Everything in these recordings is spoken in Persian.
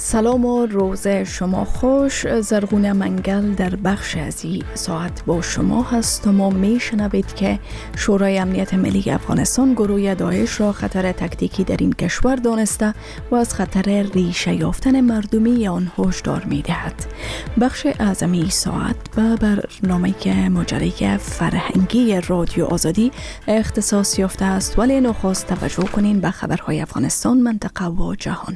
سلام و روز شما خوش. زرغون منگل در بخش از این ساعت با شما هست و ما میشنوید که شورای امنیت ملی افغانستان گروه داعش را خطر تکتیکی در این کشور دانسته و از خطر ریشه یافتن مردمی آن هشدار میدهد. بخش اعظمی ساعت به برنامه مجری فرهنگی رادیو آزادی اختصاص یافته است، ولی نخست توجه کنین به خبرهای افغانستان، منطقه و جهان.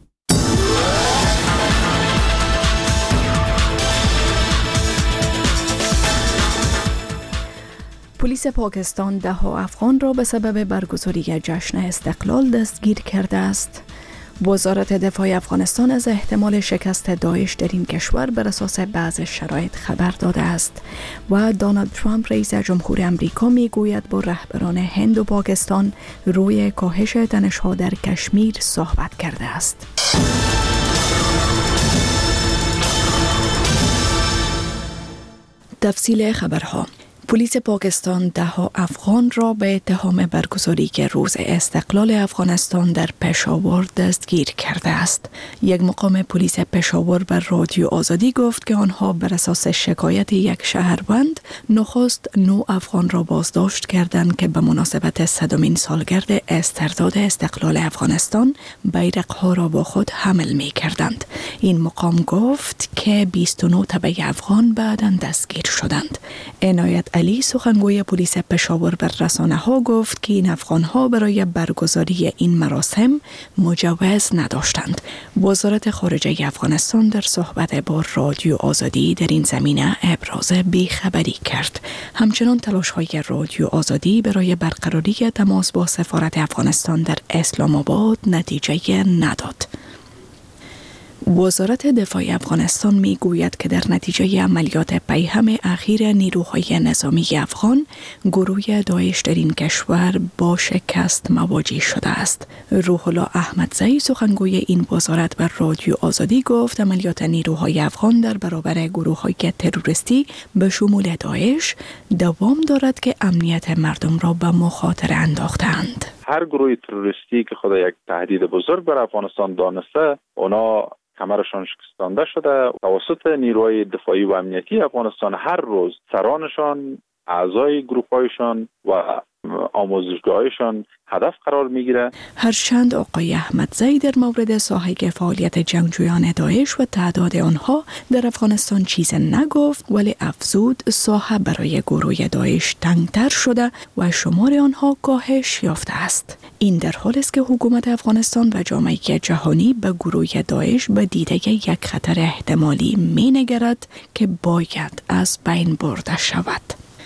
پلیس پاکستان 10 افغان را به سبب برگزاری جشن استقلال دستگیر کرده است. وزارت دفاع افغانستان از احتمال شکست داعش در این کشور بر اساس بعض شرایط خبر داده است و دونالد ترامپ رئیس جمهور امریکا میگوید با رهبران هند و پاکستان روی کاهش تنش‌ها در کشمیر صحبت کرده است. تفصیل خبرها. پلیس پاکستان 10 افغان را به اتهام برگزاری روز استقلال افغانستان در پشاور دستگیر کرده است. یک مقام پلیس پشاور بر رادیو آزادی گفت که آنها بر اساس شکایت یک شهروند نخست 9 افغان را بازداشت کردند که به مناسبت 100مین سالگرد استرداد استقلال افغانستان بیرق‌ها را با خود حمل می کردند. این مقام گفت که 29 تبع افغان بعداً دستگیر شدند. عنایت علی سخنگوی پلیس پشاور بر رسانه‌ها گفت که این افغان‌ها برای برگزاری این مراسم مجوز نداشتند. وزارت خارجه افغانستان در صحبت با رادیو آزادی در این زمینه ابراز بیخبری کرد. همچنان تلاش‌های رادیو آزادی برای برقراری تماس با سفارت افغانستان در اسلام آباد نتیجه نداد. وزارت دفاع افغانستان می گوید که در نتیجه عملیات پیهم اخیر نیروهای نظامی افغان، گروه داعش در این کشور با شکست مواجه شده است. روح الله احمدزی سخنگوی این وزارت بر رادیو آزادی گفت عملیات نیروهای افغان در برابر گروه‌های تروریستی به شمول داعش دوام دارد که امنیت مردم را به مخاطره انداختند. هر گروه تروریستی که خود یک تهدید بزرگ بر افغانستان دانسته، اونا کمرشان شکستانده شده. توسط نیروهای دفاعی و امنیتی افغانستان هر روز سرانشان، اعضای گروه‌هایشان و آموزشگاهایشان هدف قرار میگیره. هرچند آقای احمدزی در مورد ساحه فعالیت جنگجویان داعش و تعداد آنها در افغانستان چیز نگفت، ولی افزود ساحه برای گروه داعش تنگتر شده و شمار آنها کاهش یافته است. این در حالی است که حکومت افغانستان و جامعه جهانی به گروه داعش به دیده یک خطر احتمالی مینگرد که باید از بین برده شود.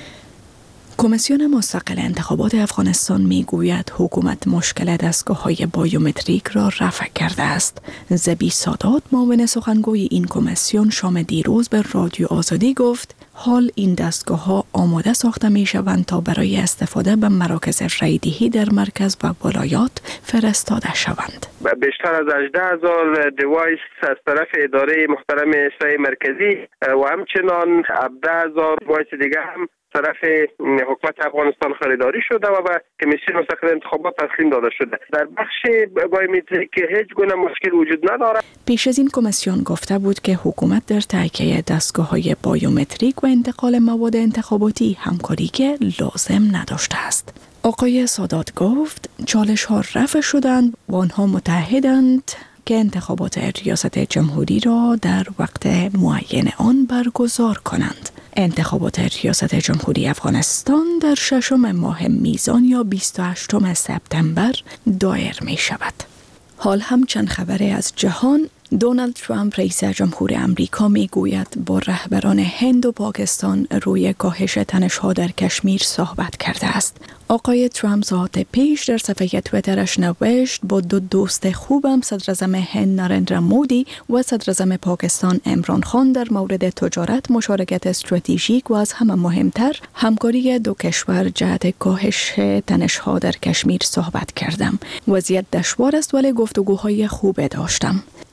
کمیسیون مستقل انتخابات افغانستان میگوید حکومت مشکل دستگاه‌های بایومتریک را رفع کرده است. زبی سادات معاون سخنگوی این کمیسیون شام دیروز به رادیو آزادی گفت حال این دستگاه‌ها آماده ساخته می‌شوند تا برای استفاده به مراکز رایدهی در مرکز و ولایات فرستاده شوند. بیشتر از 18,000 دیوایس از طرف اداره محترم اجرایی مرکزی و همچنان 17,000 دیوایس دیگه هم طرف حکومت افغانستان خریداری شده و به کمیسیون مستقل انتخابات تسلیم داده شده. در بخش بایومتریک هیچ گونه مشکل وجود ندارد. پیش از این کمیسیون گفته بود که حکومت در تهیه دستگاه‌های بایومتریک و انتقال مواد انتخاباتی همکاری که لازم نداشته است. آقای سادات گفت چالش‌ها رفع شدند و آنها متحدند که انتخابات ریاست جمهوری را در وقت معین آن برگزار کنند. انتخابات ریاست جمهوری افغانستان در 6 ماه میزان یا 28 سپتامبر دایر می شود. حال هم چند خبری از جهان. دونالد ترامپ رئیس جمهور امریکا می گوید با رهبران هند و پاکستان روی کاهش تنش‌ها در کشمیر صحبت کرده است. آقای ترامپ ساعت پیش در صفحه تویترش نوشت با دو دوست خوبم صدر اعظم هند نارندرا مودی و صدر اعظم پاکستان عمران خان در مورد تجارت، مشارکت استراتژیک و از همه مهمتر همکاری دو کشور جهت کاهش تنش‌ها در کشمیر صحبت کردم. وضعیت دشوار است ولی گفتگوهای خوب داشتم.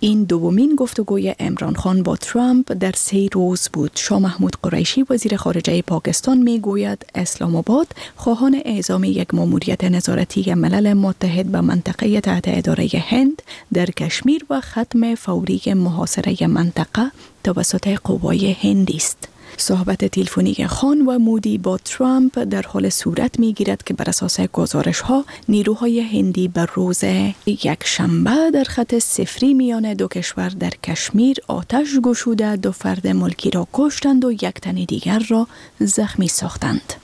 این دومین گفتگوی عمران خان با ترامپ در 3 روز بود. شاه محمود قریشی وزیر خارجه پاکستان میگوید اسلام آباد خواهان اعزام یک ماموریت نظارتی ملل متحد به منطقه تحت اداره هند در کشمیر و ختم فوری محاصره منطقه توسط قوای هندی است. صحبت تلفنی خان و مودی با ترامپ در حال صورت می‌گیرد که بر اساس گزارش‌ها نیروهای هندی بر روز یکشنبه در خط صفری میان دو کشور در کشمیر آتش گشوده 2 فرد ملکی را کشتند و 1 تن دیگر را زخمی ساختند.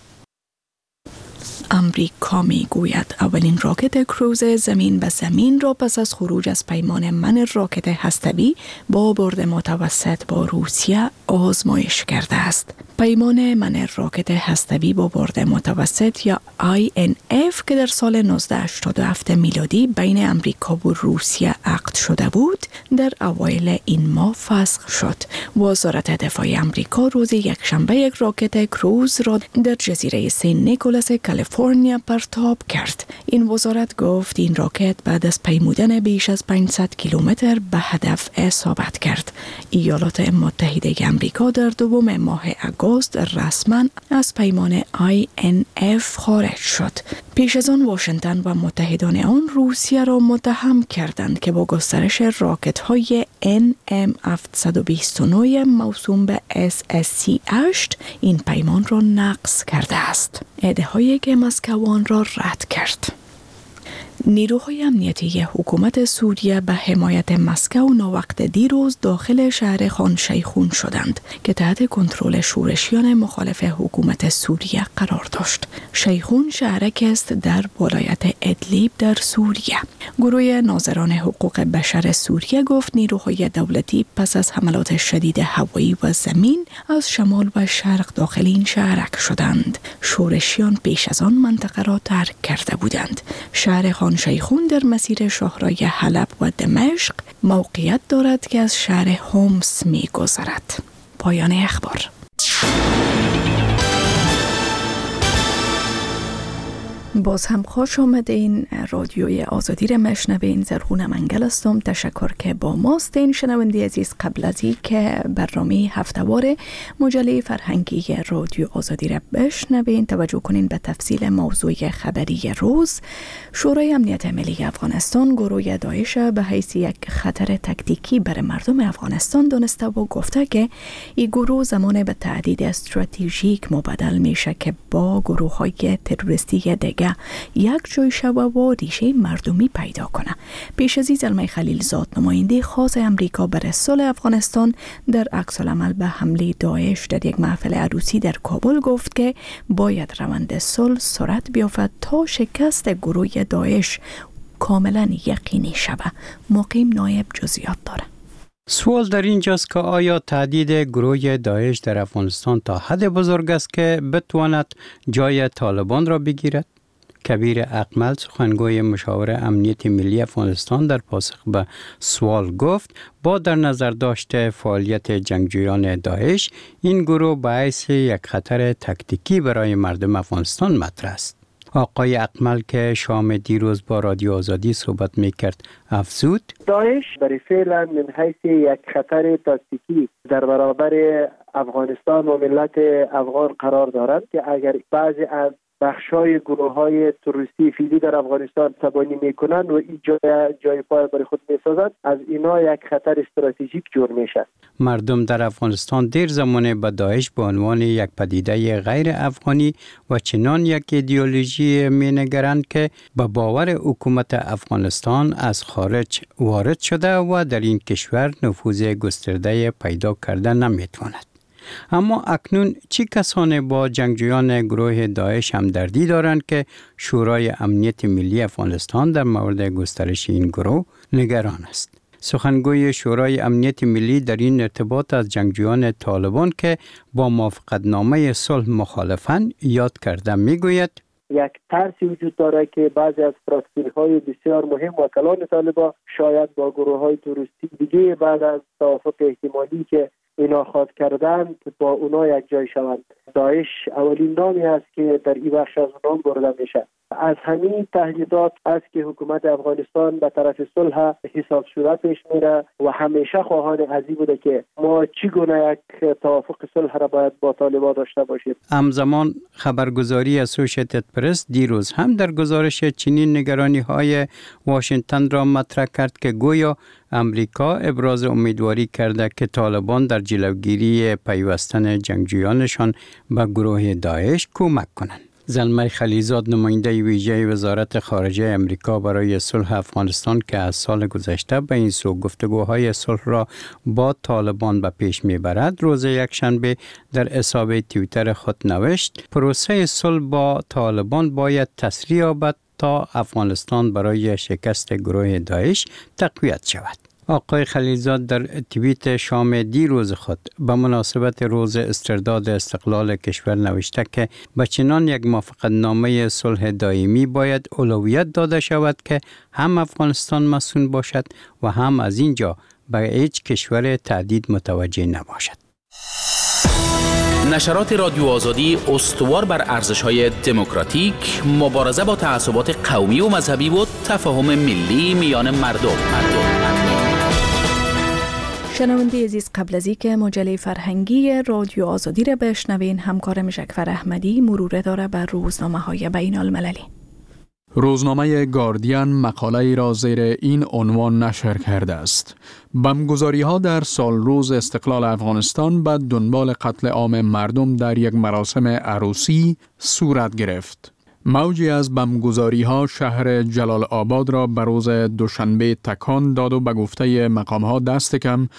امریکا میگوید اولین راکت کروز زمین به زمین را پس از خروج از پیمان من راکت هسته‌ای با برد متوسط با روسیه آزمایش کرده است. پیمان من راکت هسته‌ای با برد متوسط یا INF که در سال 1987 میلادی بین امریکا و روسیه عقد شده بود، در اوایل این ماه فسخ شد. وزارت دفاع امریکا روز یکشنبه یک راکت کروز را در جزیره سن نیکولاس کالیفرنیا پرتاب کرد. این وزارت گفت این راکت بعد از پیمودن بیش از 500 کیلومتر به هدف اصابت کرد. ایالات متحده امریکا در دوم ماه آگوست رسما از پیمان INF خارج شد. پیش از آن واشنگتن و متحدان آن روسیه را متهم کردند که با گسترش راکت‌های NM729 موسوم به SSC-8 این پیمان را نقض کرده است. ادعاهایی که مسکو آن را رد کرد. نیروهای امنیتی حکومت سوریه به حمایت مسکو ناوقت دیروز داخل شهر خان شیخون شدند که تحت کنترل شورشیان مخالف حکومت سوریه قرار داشت. شیخون شهرک است در ولایت ادلیب در سوریه. گروه ناظران حقوق بشر سوریه گفت نیروهای دولتی پس از حملات شدید هوایی و زمین از شمال و شرق داخل این شهرک شدند. شورشیان پیش از آن منطقه را ترک کرده بودند. شهر خان شیخون در مسیر شاهرای حلب و دمشق موقعیت دارد که از شهر حمص می گذرد. پایان اخبار. باز هم خوش آمدین. رادیوی آزادی را میشنوین. زرغون منگل هستم. تشکر که با ماستین. شنونده عزیز، قبل از این که برنامه هفته‌وار مجله فرهنگی رادیو آزادی را بشنوین، توجه کنین به تفصیل موضوع خبری روز. شورای امنیت ملی افغانستان گروه داعش به حیث یک خطر تکتیکی برای مردم افغانستان دانسته و گفته که این گروه زمان به تهدید استراتژیک مبدل میشه که با گروه‌های تروریستی دیگه یک جای شوه و ریشه مردمی پیدا کنه. پیش از این زلمه خلیلزاد نماینده خاص امریکا برای صلح افغانستان در عکس العمل به حمله داعش در یک محفل عروسی در کابل گفت که باید روند صلح سرعت بیافت تا شکست گروه داعش کاملا یقینی شود. مقیم نایب جزئیات داره. سوال در اینجاست که آیا تهدید گروه داعش در افغانستان تا حد بزرگ است که بتواند جای طالبان را بگیرد؟ کبیر اقمل سخنگوی مشاور امنیت ملی افغانستان در پاسخ به سوال گفت با در نظر داشته فعالیت جنگجویان داعش این گروه به حیث یک خطر تکتیکی برای مردم افغانستان مطرح است. آقای اقمل که شام دیروز با رادیو آزادی صحبت میکرد افزود داعش برای فعلا من حیث یک خطر تاکتیکی در برابر افغانستان و ملت افغان قرار دارد که اگر بعضی از بخشای گروه‌های تروریستی فیزی در افغانستان تبانی میکنند و این جای پای برای خود میسازند، از اینا یک خطر استراتژیک جور میشه. مردم در افغانستان دیر زمانه به داعش به عنوان یک پدیده غیر افغانی و چنان یک ایدئولوژی مینگرند که به باور حکومت افغانستان از خارج وارد شده و در این کشور نفوذ گسترده پیدا کرده نمیتواند. اما اکنون چی کسانی با جنگجویان گروه داعش همدردی دارند که شورای امنیت ملی افغانستان در مورد گسترش این گروه نگران است؟ سخنگوی شورای امنیت ملی در این ارتباط از جنگجویان طالبان که با موافقتنامه صلح مخالفند یاد کرده میگوید یک ترسی وجود داره که بعضی از فراکسیون‌های بسیار مهم وکلان طالبان شاید با گروه‌های تروریستی دیگه بعد از توافق احتمالی که اینا خواد کردن با اونا یک جای شوند. داعش اولین نامی است که در این بخش از نام برده میشه. از همین تهدیدات است که حکومت افغانستان به طرف صلح حساب شده پیش میره و همیشه خواهان ازی بوده که ما چگونه یک توافق صلح را باید با طالبان داشته باشیم. همزمان خبرگزاری اسوسییتد پرس دیروز هم در گزارش چنین نگرانی‌های واشنگتن را مطرح کرد که گویا امریکا ابراز امیدواری کرده که طالبان در جلوگیری پیوستن جنگجویانشان به گروه داعش کمک کنند. زلمه خلیزاد نماینده ویژه وزارت خارجه امریکا برای صلح افغانستان که از سال گذشته به این سو گفتگوهای صلح را با طالبان به پیش میبرد، روز یکشنبه در حساب توییتر خود نوشت پروسه صلح با طالبان باید تسریع یابد تا افغانستان برای شکست گروه داعش تقویت شود. آقای خلیزاد در توییت شام دیروز خود به مناسبت روز استرداد استقلال کشور نوشته که به چنان یک موافقتنامه صلح دائمی باید اولویت داده شود که هم افغانستان مسئول باشد و هم از اینجا به هیچ کشور تهدید متوجه نباشد. نشرات رادیو آزادی استوار بر ارزش‌های دموکراتیک، مبارزه با تعصبات قومی و مذهبی و تفاهم ملی میان مردم. شنونده عزیز، قبل از اینکه مجله فرهنگی رادیو آزادی را بشنوین، همکارم جعفر احمدی مرور داره بر روزنامه‌های بین‌المللی. روزنامه گاردین مقاله ای را زیر این عنوان نشر کرده است: بمبگذاری‌ها در سال روز استقلال افغانستان به دنبال قتل عام مردم در یک مراسم عروسی صورت گرفت. موجی از بمبگذاری‌ها شهر جلال آباد را به روز دوشنبه تکان داد و به گفته مقام‌ها دست کم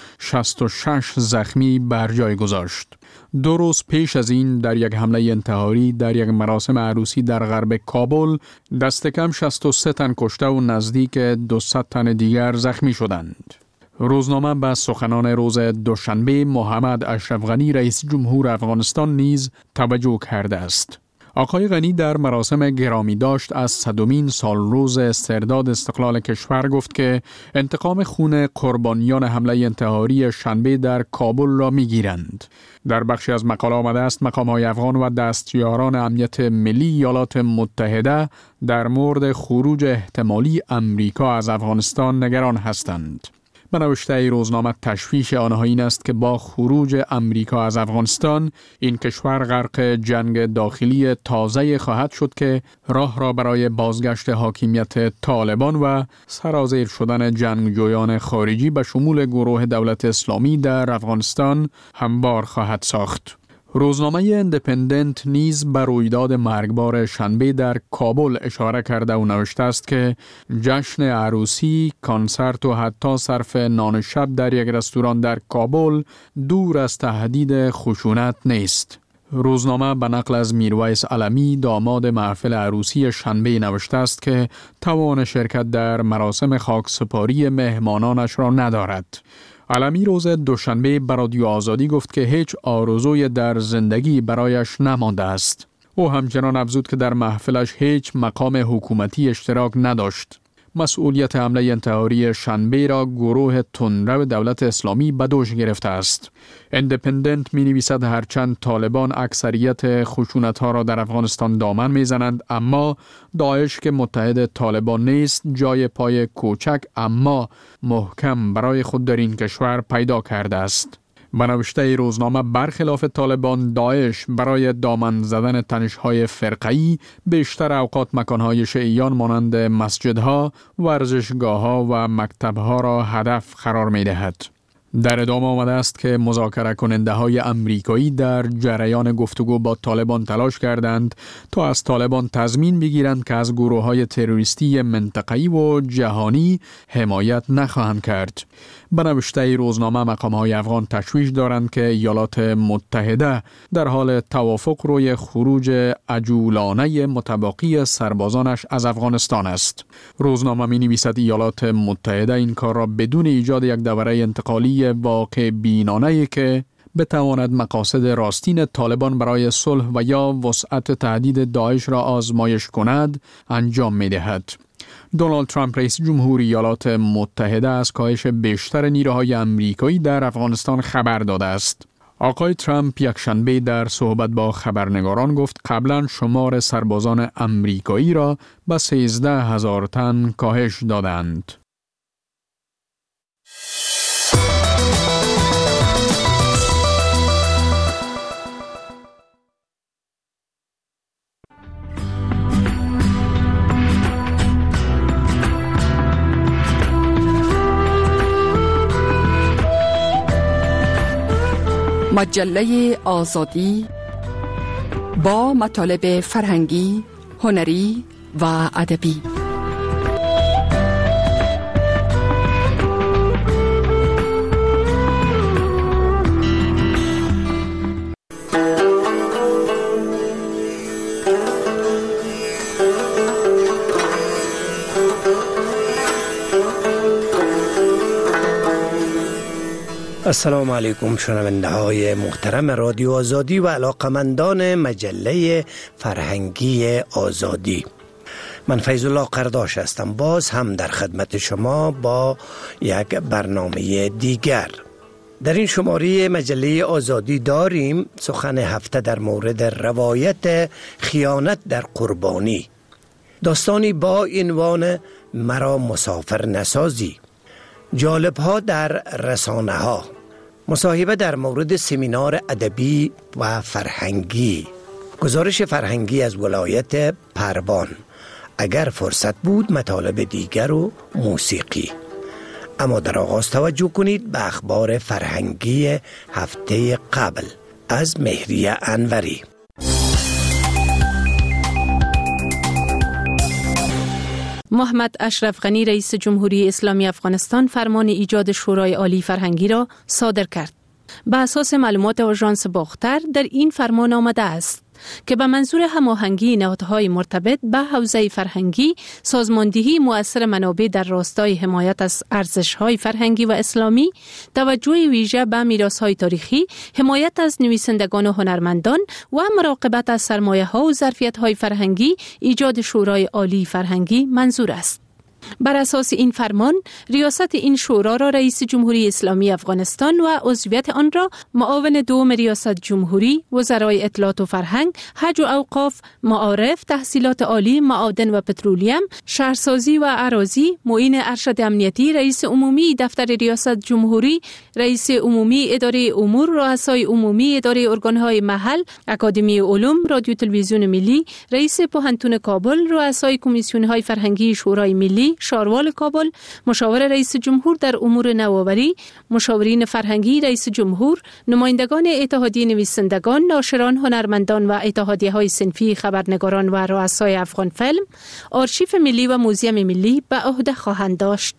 66 زخمی بر جای گذاشت. 2 روز پیش از این در یک حمله انتحاری در یک مراسم عروسی در غرب کابل دست کم 63 تن کشته و نزدیک 200 تن دیگر زخمی شدند. روزنامه به سخنان روز دوشنبه محمد اشرف غنی رئیس جمهور افغانستان نیز توجه کرده است. آقای غنی در مراسم گرامی داشت از 100مین سال روز استرداد استقلال کشور گفت که انتقام خون قربانیان حمله انتحاری شنبه در کابل را می‌گیرند. در بخشی از مقاله آمده است مقام‌های افغان و دستیاران امنیت ملی ایالات متحده در مورد خروج احتمالی امریکا از افغانستان نگران هستند. به نوشته روزنامه تشویش آنها این است که با خروج امریکا از افغانستان این کشور غرق جنگ داخلی تازه خواهد شد که راه را برای بازگشت حاکمیت طالبان و سرازیر شدن جنگجویان خارجی به شمول گروه دولت اسلامی در افغانستان هموار خواهد ساخت. روزنامه اندپندنت نیز بر رویداد مرگبار شنبه در کابل اشاره کرده و نوشته است که جشن عروسی، کنسرت و حتی صرف نان شب در یک رستوران در کابل دور از تهدید خشونت نیست. روزنامه به نقل از میرویس علمی داماد محفل عروسی شنبه نوشته است که توان شرکت در مراسم خاکسپاری مهمانانش را ندارد. علمی روز دوشنبه به رادیو آزادی گفت که هیچ آرزوی در زندگی برایش نمانده است. او همچنان افزود که در محفلش هیچ مقام حکومتی اشتراک نداشت. مسئولیت حمله انتحاری شنبه را گروه تندرو دولت اسلامی به دوش گرفته است. اندپندنت می نویسد هرچند طالبان اکثریت خشونت‌ها را در افغانستان دامن می زنند، اما داعش که متحد طالبان نیست جای پای کوچک اما محکم برای خود در این کشور پیدا کرده است. به نوشته روزنامه برخلاف طالبان، داعش برای دامن زدن تنش‌های فرقه‌ای بیشتر اوقات مکان‌های شیعیان مانند مسجدها، ورزشگاه‌ها و مکتب‌ها را هدف قرار می‌دهد. در ادامه آمده است که مذاکره کننده های امریکایی در جریان گفتگو با طالبان تلاش کردند تا از طالبان تضمین بگیرند که از گروه های تروریستی منطقه‌ای و جهانی حمایت نخواهند کرد. به نوشته روزنامه مقام های افغان تشویش دارند که ایالات متحده در حال توافق روی خروج عجولانه متباقی سربازانش از افغانستان است. روزنامه می نویسد ایالات متحده این کار را بدون ایجاد یک دوره انتقالی واقع بینانه‌ای که بتواند مقاصد راستین طالبان برای صلح و یا وسعت تهدید داعش را آزمایش کند انجام می دهد. دونالد ترامپ رئیس جمهور ایالات متحده از کاهش بیشتر نیروهای امریکایی در افغانستان خبر داده است. آقای ترامپ یکشنبه در صحبت با خبرنگاران گفت قبلا شمار سربازان امریکایی را به 13,000 تن کاهش دادند. مجله آزادی با مطالب فرهنگی، هنری و ادبی. السلام علیکم شنونده های محترم رادیو آزادی و علاقمندان مجله فرهنگی آزادی. من فیض الله قرداش هستم، باز هم در خدمت شما با یک برنامه دیگر. در این شماره مجله آزادی داریم سخن هفته در مورد روایت خیانت در قربانی، داستانی با عنوان مرا مسافر نسازی، جالب ها در رسانه ها، مصاحبه در مورد سمینار ادبی و فرهنگی، گزارش فرهنگی از ولایت پروان، اگر فرصت بود مطالب دیگر و موسیقی. اما در آغاز توجه کنید به اخبار فرهنگی هفته قبل از مهریه انوری. محمد اشرف غنی رئیس جمهوری اسلامی افغانستان فرمان ایجاد شورای عالی فرهنگی را صادر کرد. به اساس معلومات آژانس باختر در این فرمان آمده است که به منظور هماهنگی نهادهای مرتبط به حوزه فرهنگی، سازماندهی مؤثر منابع در راستای حمایت از ارزش‌های فرهنگی و اسلامی، توجه ویژه به میراث‌های تاریخی، حمایت از نویسندگان و هنرمندان و مراقبت از سرمایه‌ها و ظرفیت‌های فرهنگی، ایجاد شورای عالی فرهنگی منظور است. بر اساس این فرمان، ریاست این شورا را رئیس جمهوری اسلامی افغانستان و عضویت آن را معاون دوم ریاست جمهوری، وزرای اطلاعات و فرهنگ، حج و اوقاف، معارف، تحصیلات عالی، معادن و پترولیم، شهرسازی و اراضی، معین ارشد امنیتی، رئیس عمومی دفتر ریاست جمهوری، رئیس عمومی اداره امور، رؤسای عمومی اداره ارگانهای محل، اکادمی علوم، رادیو تلویزیون ملی، رئیس پوهنتون کابل، رؤسای کمیسیون‌های فرهنگی شورای ملی، شاروال کابل، مشاور رئیس جمهور در امور نوآوری، مشاورین فرهنگی رئیس جمهور، نمایندگان اتحادیه نویسندگان، ناشران، هنرمندان و اتحادیه‌های صنفی، خبرنگاران و رؤسای افغان فیلم، آرشیو ملی و موزیم ملی به عهده خواهند داشت.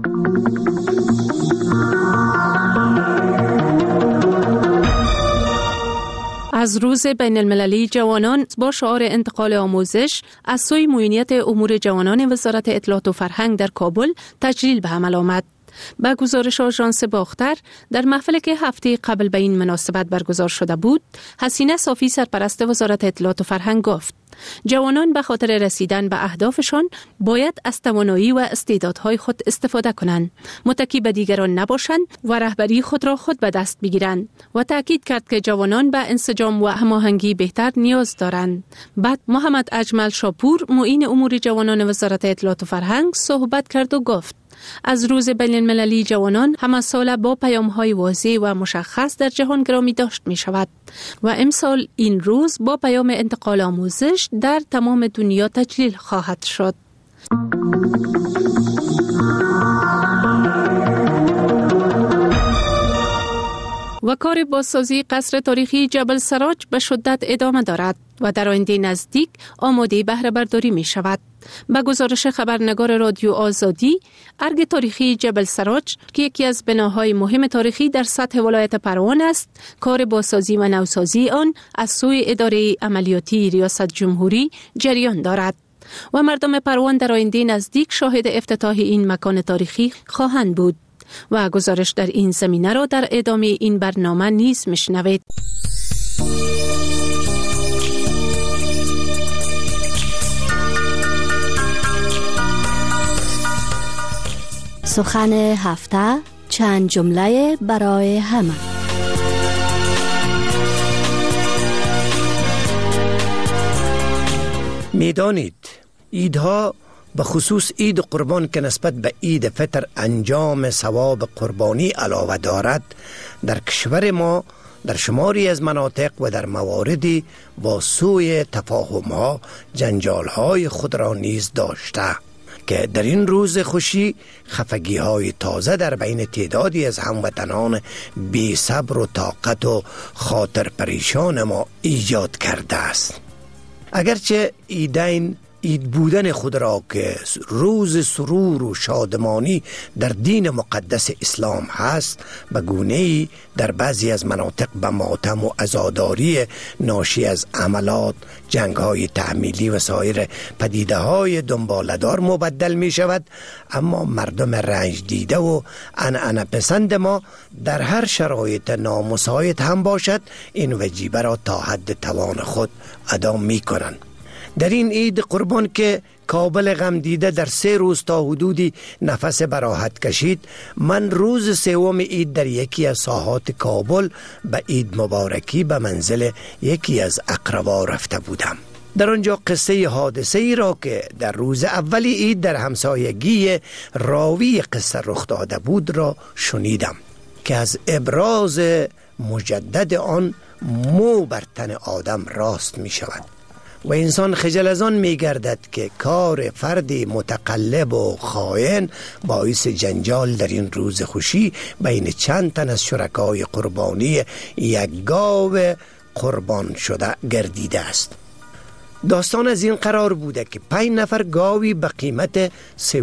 از روز بین المللی جوانان با شعار انتقال آموزش از سوی معینیت امور جوانان وزارت اطلاعات و فرهنگ در کابل تجلیل به عمل آمد. با گزارش آژانس باختر، در محفلی که هفته قبل به این مناسبت برگزار شده بود، حسینه صافی سرپرست وزارت اطلاعات و فرهنگ گفت جوانان به خاطر رسیدن به اهدافشان باید از توانایی و استعدادهای خود استفاده کنند، متکی به دیگران نباشند و رهبری خود را خود به دست بگیرند و تاکید کرد که جوانان به انسجام و هماهنگی بهتر نیاز دارند. بعد محمد اجمل شاپور معین امور جوانان وزارت اطلاعات و فرهنگ صحبت کرد و گفت از روز بین المللی جوانان همه ساله با پیام‌های واضح و مشخص در جهان گرامی داشت می شود و امسال این روز با پیام انتقال آموزش در تمام دنیا تجلیل خواهد شد. و کار بازسازی قصر تاریخی جبل سراج به شدت ادامه دارد و در آینده نزدیک آماده بهره برداری می شود. به گزارش خبرنگار رادیو آزادی، ارگ تاریخی جبل سراج که یکی از بناهای مهم تاریخی در سطح ولایت پروان است، کار بازسازی و نوسازی آن از سوی اداره عملیاتی ریاست جمهوری جریان دارد و مردم پروان در آینده نزدیک شاهد افتتاح این مکان تاریخی خواهند بود. و گزارش در این زمینه را در ادامه این برنامه نیز میشنوید. سخن هفته، چند جمله برای همه. میدانید عیدها به خصوص عید قربان که نسبت به عید فطر انجام ثواب قربانی علاوه دارد، در کشور ما در شماری از مناطق و در مواردی با سوء تفاهم‌ها جنجال‌های خود را نیز داشته که در این روز خوشی خفگی‌های تازه در بین تعدادی از هموطنان بی صبر و طاقت و خاطر پریشان ما ایجاد کرده است. اگرچه عیدین عید بودن خود را که روز سرور و شادمانی در دین مقدس اسلام هست، به گونه‌ای در بعضی از مناطق به ماتم و عزاداری ناشی از عملات، جنگ‌های تحمیلی و سایر پدیده‌های دنباله‌دار مبدل می شود. اما مردم رنج دیده و عنعنه پسند ما در هر شرایط نامساعد هم باشد این وجیبه را تا حد توان خود ادا می کنند. در این عید قربان که کابل غم دیده در 3 روز تا حدودی نفس براحت کشید، من روز 3 عید در یکی از ساحات کابل به عید مبارکی به منزل یکی از اقربا رفته بودم. در آنجا قصه حادثه ای را که در روز اولی عید در همسایگی راوی قصه رخ داده بود را شنیدم که از ابراز مجدد آن مو بر تن آدم راست می شود و انسان خجل از آن می گردد که کار فردی متقلب و خائن باعث جنجال در این روز خوشی بین چند تن از شرکای قربانی یک گاو قربان شده گردیده است. داستان از این قرار بوده که 5 نفر گاوی به قیمت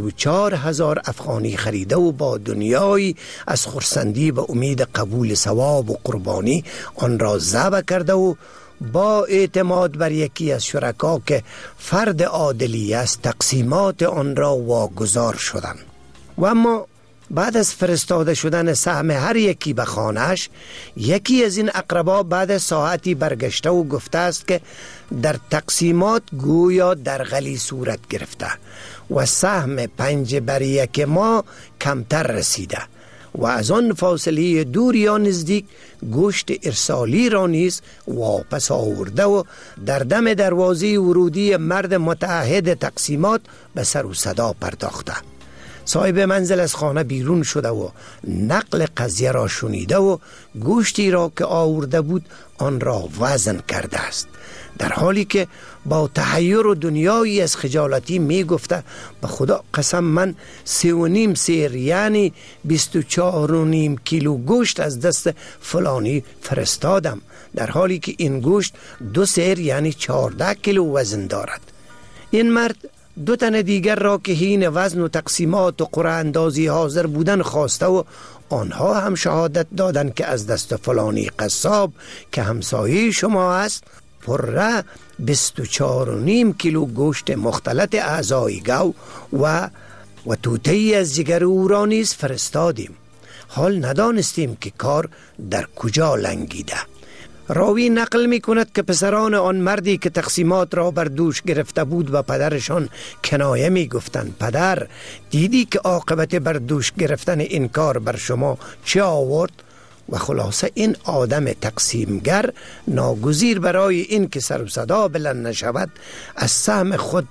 34,000 افغانی خریده و با دنیایی از خرسندی و امید قبول ثواب و قربانی آن را ذبح کرده و با اعتماد بر یکی از شرکا که فرد عادلی است تقسیمات آن را واگذار شدند. و اما بعد از فرستاده شدن سهم هر یکی به خانه‌اش، یکی از این اقربا بعد ساعتی برگشته و گفته است که در تقسیمات گویا درغلی صورت گرفته و سهم 5/1 ما کمتر رسیده و از آن فاصله دور یا نزدیک گوشت ارسالی را نیز واپس آورده و در دم دروازه ورودی مرد متعهد تقسیمات به سر و صدا پرداخته. صاحب منزل از خانه بیرون شده و نقل قضیه را شنیده و گوشتی را که آورده بود آن را وزن کرده است، در حالی که با تحیر و دنیایی از خجالتی می گفته به خدا قسم من 3.5 سیر یعنی 24.5 کیلو گوشت از دست فلانی فرستادم، در حالی که این گوشت 2 سیر یعنی 14 کیلو وزن دارد. این مرد 2 تن دیگر را که حین وزن و تقسیمات و قرعه اندازی حاضر بودن خواسته و آنها هم شهادت دادند که از دست فلانی قصاب که همسایه شما است پره 24.5 کیلو گوشت مختلط اعضای گاو و توته‌ای از جگر او را نیز فرستادیم. حال ندانستیم که کار در کجا لنگیده. راوی نقل می کند که پسران آن مردی که تقسیمات را بر دوش گرفته بود و پدرشان کنایه می گفتند پدر دیدی که عاقبت بر دوش گرفتن این کار بر شما چه آورد؟ و خلاصه این آدم تقسیمگر ناگزیر برای این که سر و صدا بلند نشود از سهم خود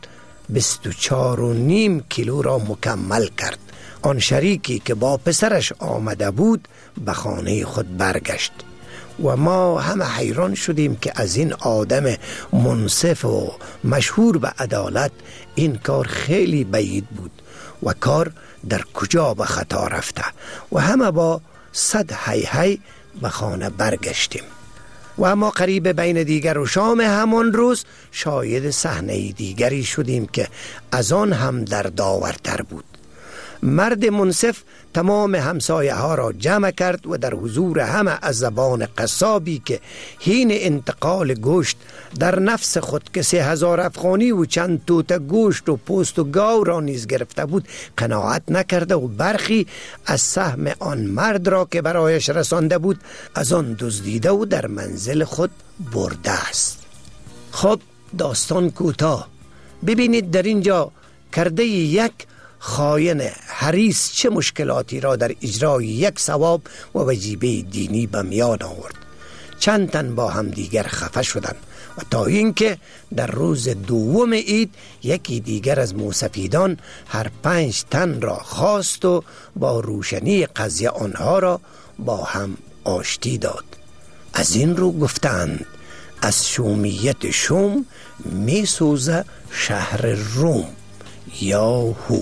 24.5 کیلو را مکمل کرد. آن شریکی که با پسرش آمده بود به خانه خود برگشت و ما همه حیران شدیم که از این آدم منصف و مشهور به عدالت این کار خیلی بعید بود و کار در کجا به خطا رفته و همه با صد هی به خانه برگشتیم. و اما قریب بین دیگر و شام همان روز شاهد صحنه دیگری شدیم که از آن هم دردآورتر بود. مرد منصف تمام همسایه ها را جمع کرد و در حضور همه از زبان قصابی که حین انتقال گوشت در نفس خود که 3,000 افغانی و چند توته گوشت و پوست و گاو را نیز گرفته بود قناعت نکرده و برخی از سهم آن مرد را که برایش رسانده بود از آن دزدیده و در منزل خود برده است. خب داستان کوتاه. ببینید در اینجا کرده یک خائن حریص چه مشکلاتی را در اجرای یک ثواب و وجیبه دینی به میان آورد. چند تن با هم دیگر خفه شدند و تا اینکه در روز دوم عید یکی دیگر از موسفیدان هر 5 تن را خواست و با روشنی قضیه آنها را با هم آشتی داد. از این رو گفتند از شومیت شوم می سوزه شهر روم. یا هو.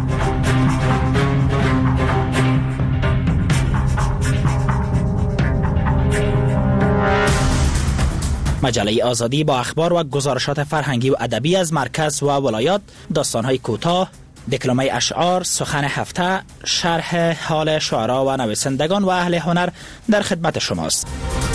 مجله آزادی با اخبار و گزارشات فرهنگی و ادبی از مرکز و ولایات، داستان‌های کوتاه، دکلمه اشعار، سخن هفته، شرح حال شعرا و نویسندگان و اهل هنر در خدمت شماست.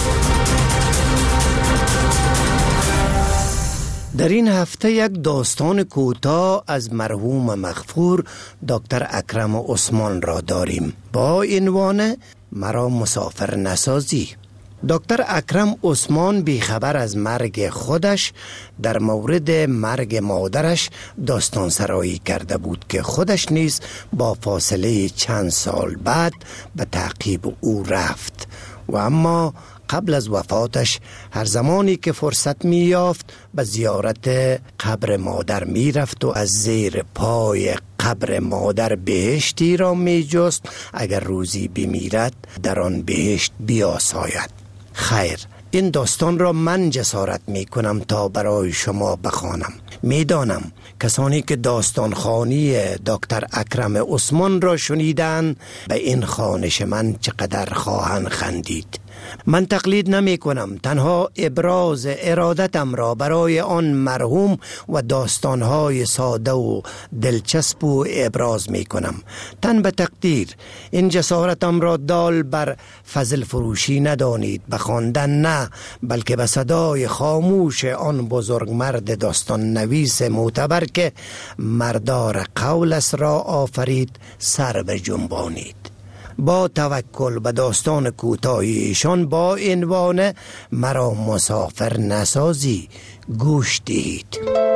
در این هفته یک داستان کوتاه از مرحوم مغفور دکتر اکرم عثمان را داریم با عنوان مرا مسافر نسازی. دکتر اکرم عثمان بیخبر از مرگ خودش در مورد مرگ مادرش داستان سرایی کرده بود که خودش نیز با فاصله چند سال بعد به تعقیب او رفت و اما قبل از وفاتش هر زمانی که فرصت می یافت به زیارت قبر مادر می رفت و از زیر پای قبر مادر بهشتی را می جست اگر روزی بمیرد در آن بهشت بیاساید. خیر، این داستان را من جسارت می کنم تا برای شما بخوانم. می دانم کسانی که داستان خوانی دکتر اکرم عثمان را شنیدن به این خوانش من چقدر خواهند خندید. من تقلید نمی کنم، تنها ابراز ارادتم را برای آن مرحوم و داستانهای ساده و دلچسب و ابراز می کنم. تن به تقدیر این جسارتم را دال بر فضل فروشی ندانید، بخواندن نه، بلکه به صدای خاموش آن بزرگ مرد داستان نویس معتبر که مردار قولش را آفرید سر بجنبانید. با توکل به داستان کوتاهی ایشان با عنوان مرا مسافر نسازی گوش دهید.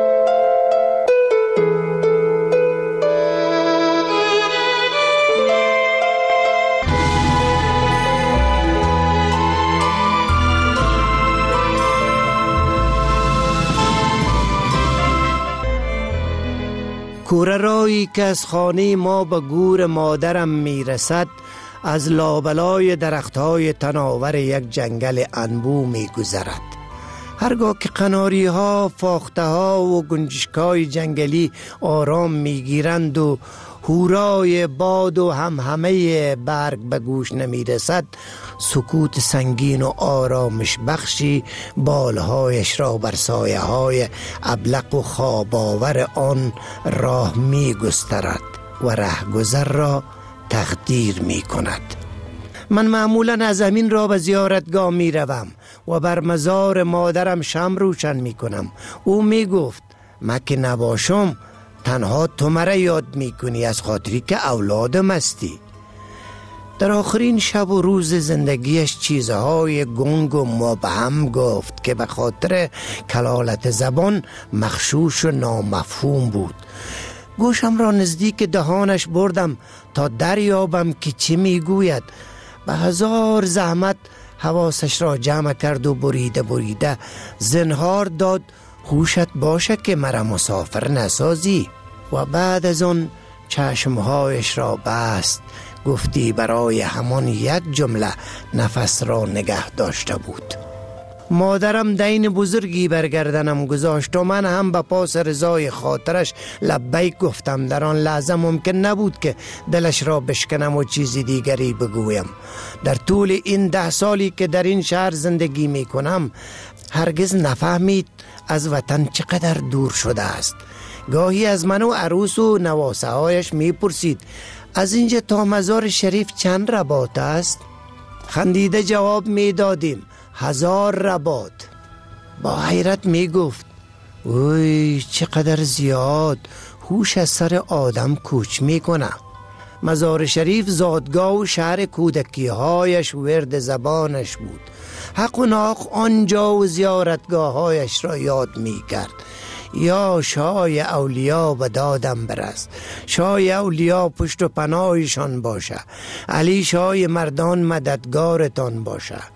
کوره رایی که از خانه ما به گور مادرم میرسد از لابلای درختهای تناور یک جنگل انبو میگذرد. هرگاه که قناری ها، فاخته ها و گنجشکای جنگلی آرام میگیرند و هورای باد و همهمه برگ به گوش نمیرسد، سکوت سنگین و آرامش بخشی بالهایش را بر سایه های ابلق و خواباور آن راه می گسترد و رهگذر را تقدیر می کند. من معمولا از زمین را به زیارتگاه می روم و بر مزار مادرم شمع روشن می کنم. او می گفت من که نباشم تنها تو مرا یاد می کنی از خاطری که اولادم هستی. در آخرین شب و روز زندگیش چیزهای گنگ و مبهم گفت که به خاطر کلالت زبان مغشوش و نامفهوم بود. گوشم را نزدیک دهانش بردم تا دریابم که چی میگوید. به هزار زحمت حواسش را جمع کرد و بریده زنهار داد هوشت باشه که مرا مسافر نسازی. و بعد از آن چشمهایش را بست. گفتی برای همان یک جمله نفس را نگه داشته بود. مادرم دین بزرگی برگردنم گذاشت و من هم به پاس رضای خاطرش لبیک گفتم. در آن لحظه ممکن نبود که دلش را بشکنم و چیزی دیگری بگویم. در طول این 10 سالی که در این شهر زندگی می کنم هرگز نفهمید از وطن چقدر دور شده است. گاهی از من و عروس و نواسه هایش می پرسید از اینجا تا مزار شریف چند رباط است؟ خندیده جواب می دادیم 1000 رباط. با حیرت می گفت اوی چقدر زیاد، هوش از سر آدم کوچ می کنه. مزار شریف زادگاه و شهر کودکی هایش ورد زبانش بود. حق و ناق آنجا و زیارتگاه هایش را یاد می کرد. یا شای اولیا به دادم برس، شای اولیا پشت و پناهشان باشه، علی شای مردان مددگارتان باشه.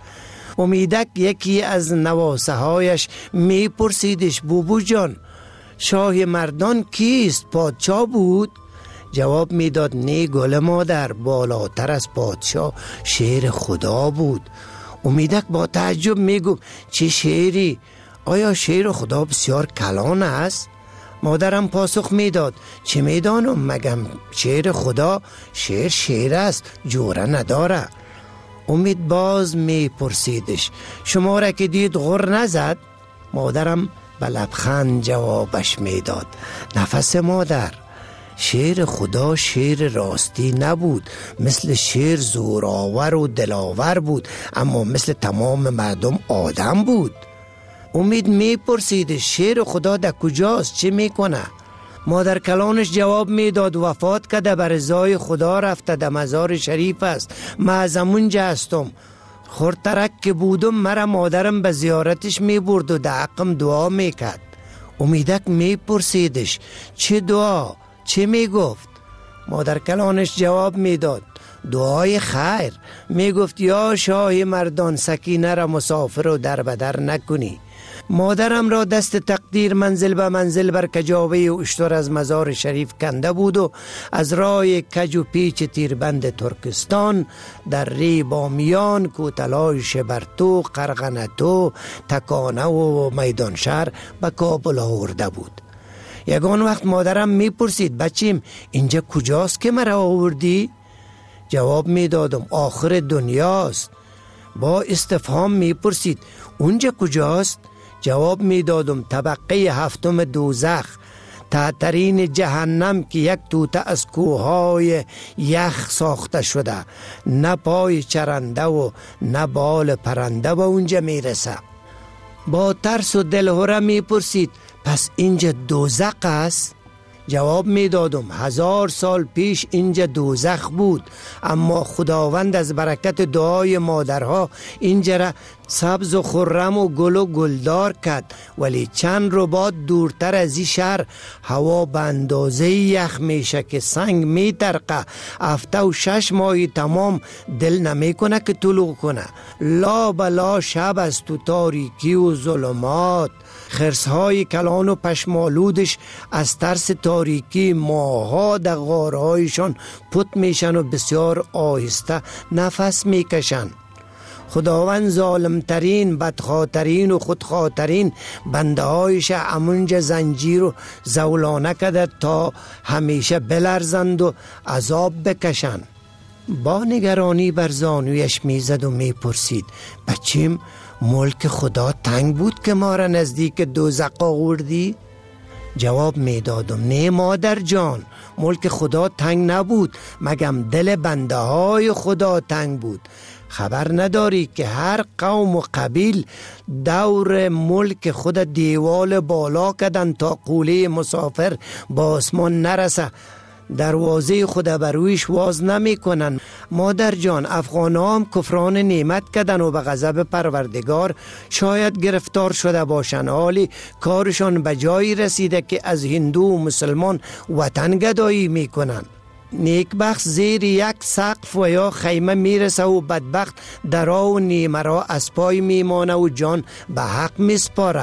امیدک یکی از نواسه هایش می پرسیدش بوبو جان شاه مردان کیست؟ پادشاه بود؟ جواب میداد نه گل مادر، بالاتر از پادشاه شیر خدا بود. امیدک با تعجب میگو چه شیری؟ آیا شیر خدا بسیار کلان است؟ مادرم پاسخ میداد چه میدانم مگم شیر خدا شیر است، جوره نداره. امید باز میپرسیدش شما را که دید غر نزد؟ مادرم به لبخند جوابش میداد نفس مادر، شیر خدا شیر راستی نبود، مثل شیر زورآور و دلاور بود، اما مثل تمام مردم آدم بود. امید میپرسید شیر خدا در کجاست؟ چه میکنه؟ مادر کلانش جواب میداد وفات کرده، بر رضای خدا رفته، در مزار شریف است، من از اونجا هستم. خورترک که بودم مرا مادرم به زیارتش میبرد و در حقم دعا میکرد. امیدک میپرسیدش چه دعا؟ چه میگفت؟ مادر کلانش جواب میداد دعای خیر. میگفت یا شاه مردان سکینه را مسافر و در بدر نکنی. مادرم را دست تقدیر منزل به منزل بر کجاوه و اشتر از مزار شریف کنده بود و از راه کج و پیچ تیربند ترکستان در ری بامیان، کوتلای شبرتو، قرغنتو، تکانه و میدان شهر به کابل آورده بود. یگان وقت مادرم میپرسید بچیم اینجا کجاست که مرا آوردی؟ جواب میدادم آخر دنیاست. با استفهام میپرسید اونجا کجاست؟ جواب میدادم طبقه هفتم دوزخ، تحترین جهنم که یک توته از کوههای یخ ساخته شده، نه پای چرنده و نه بال پرنده به اونجا میرسه. با ترس و دلهره میپرسید پس اینجا دوزخ است؟ جواب میدادم 1000 سال پیش اینجا دوزخ بود، اما خداوند از برکت دعای مادرها اینجا را سبز و خرم و گل و گلدار کرد، ولی چند رباط دورتر از این شهر هوا به اندازه یخ میشه که سنگ میترقه. 7 و 6 ماهی تمام دل نمیکنه که طلوع کنه. لا بلا شب است تو تاریکی و ظلمات. خرسهای کلان و پشمالودش از ترس تاریکی ماها در غارهایشان پت میشن و بسیار آهسته نفس میکشن. خداوند ظالمترین، بدخاطرین و خودخاطرین بنده هایش امونجا زنجیر و زولانه کده تا همیشه بلرزند و عذاب بکشن. با نگرانی بر زانویش میزد و میپرسید بچیم ملک خدا تنگ بود که ما را نزدیک دوزخ آوردی؟ جواب میدادم نه مادر جان، ملک خدا تنگ نبود، مگم دل بنده های خدا تنگ بود. خبر نداری که هر قوم و قبیل دور ملک خود دیوال بالا کردن تا قوله مسافر با آسمان نرسه، دروازه خود برویش واز نمی کنن. مادر جان افغان هم کفران نعمت کردن و به غضب پروردگار شاید گرفتار شده باشن، حالی کارشان به جایی رسیده که از هندو و مسلمان وطن گدایی می کنن. نیکبخت زیر یک سقف و یا خیمه میرسه و بدبخت درا و نیمرا از پای میمانه و جان به حق میسپاره.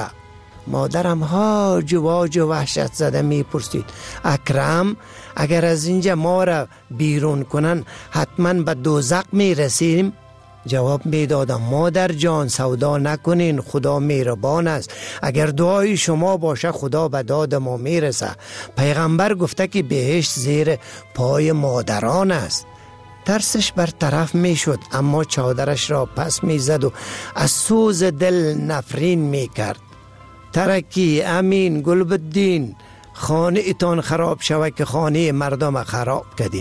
مادرم هاج و واج و وحشت زده میپرسید اکرم اگر از اینجا ما را بیرون کنن حتما به دوزخ میرسیم؟ جواب میدادم مادر جان سودا نکنین، خدا مهربان است، اگر دعای شما باشه خدا به داد ما میرسه. پیغمبر گفته که بهشت زیر پای مادران است. ترسش برطرف میشد اما چادرش را پس میزد و از سوز دل نفرین میکرد. ترکی امین گلبدین خانه ایتان خراب شود که خانه مردم خراب کردین.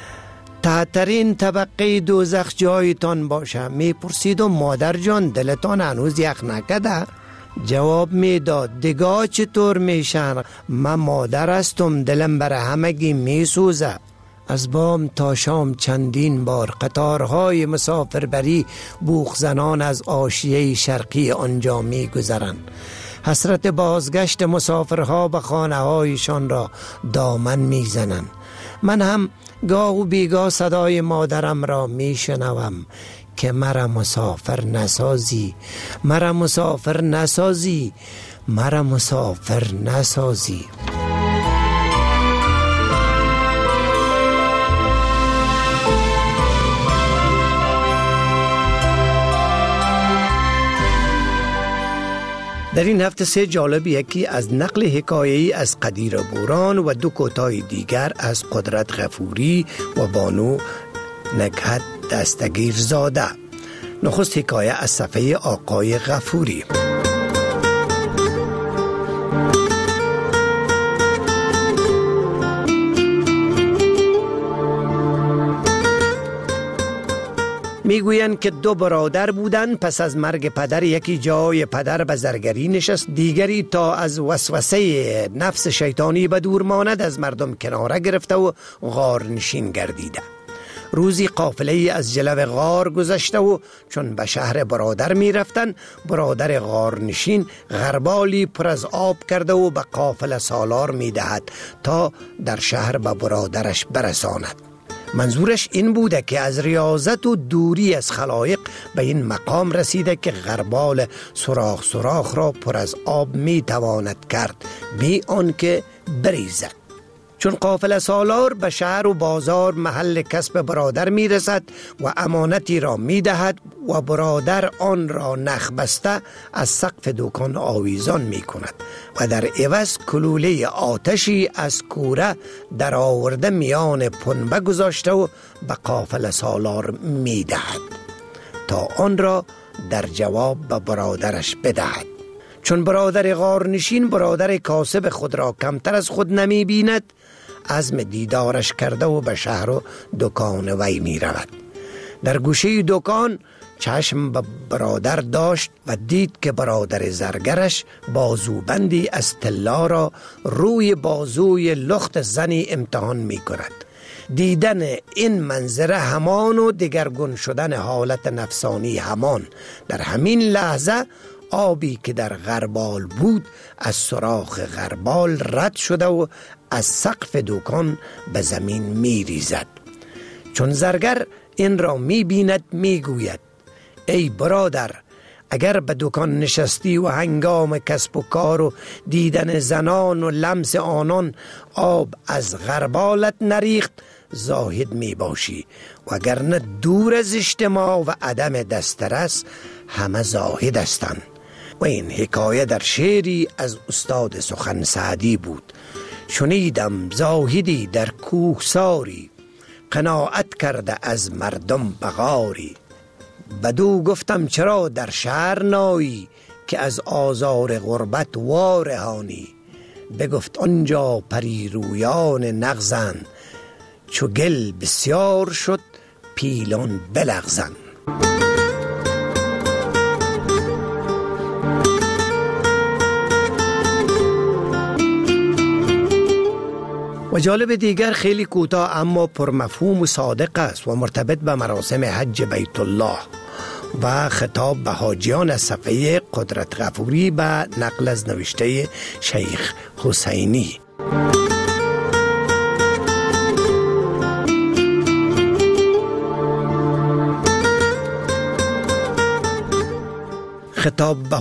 تحترین طبقه دوزخ جایتان باشه. میپرسید و مادر جان دلتان هنوز یخ نکده؟ جواب میداد دیگاه چطور میشن؟ من مادر هستم، دلم بر همگی میسوزه. از بام تا شام چندین بار قطارهای مسافربری بوخزنان از آشیه شرقی آنجا میگذرند. حسرت بازگشت مسافرها به خانه هایشان را دامن میزنند. من هم گاه و بیگاه صدای مادرم را میشنوم که مرا مسافر نسازی، مرا مسافر نسازی، مرا مسافر نسازی. در این هفته سه جالب، یکی از نقل حکایه‌ای از قدیر بوران و دو کوتاه دیگر از قدرت غفوری و بانو نکهت دستگیر زاده. نخست حکایه از صفحه آقای غفوری. میگویند که دو برادر بودند. پس از مرگ پدر یکی جای پدر به زرگری نشست، دیگری تا از وسوسه نفس شیطانی به دور ماند از مردم کناره گرفته و غار نشین گردیده. روزی قافله از جلو غار گذشته و چون به شهر برادر می رفتن، برادر غار نشین غربالی پر از آب کرده و به قافله سالار می دهد تا در شهر به برادرش برساند. منظورش این بوده که از ریاضت و دوری از خلایق به این مقام رسیده که غربال سوراخ سوراخ را پر از آب می تواند کرد بی آنکه بریزد. چون قافله سالار به شهر و بازار محل کسب برادر می رسد و امانتی را می دهد و برادر آن را نخ بسته از سقف دکان آویزان می کند و در عوض کلوله آتشی از کوره در آورده میان پنبه گذاشته و به قافله سالار می دهد تا آن را در جواب به برادرش بدهد. چون برادر غارنشین برادر کاسب خود را کمتر از خود نمی بیند، عزم دیدارش کرده و به شهر و دکان وی می رود. در گوشه دکان چشم به برادر داشت و دید که برادر زرگرش بازوبندی از طلا را روی بازوی لخت زنی امتحان می کند. دیدن این منظره همان و دگرگون شدن حالت نفسانی همان. در همین لحظه آبی که در غربال بود از سوراخ غربال رد شده و از سقف دکان به زمین می ریزد. چون زرگر این را می بیند می گوید: ای برادر، اگر به دکان نشستی و هنگام کسب و کار و دیدن زنان و لمس آنان آب از غربالت نریخت زاهد می باشی، و اگر نه دور از اجتماع و عدم دسترس همه زاهد هستند. و این حکایه در شعری از استاد سخن سعدی بود: شنیدم زاهدی در کوهساری، قناعت کرده از مردم بغاری. بدو گفتم چرا در شهر نایی، که از آزار غربت وارهانی. بگفت آنجا پری رویان نغزند، چو گل بسیار شد پیلان بلغزند. و جالب دیگر خیلی کوتاه اما پرمفهوم و صادق است و مرتبط به مراسم حج بیت الله و خطاب به حاجیان از صفحه قدرت غفوری به نقل از نوشته شیخ حسینی. خطاب به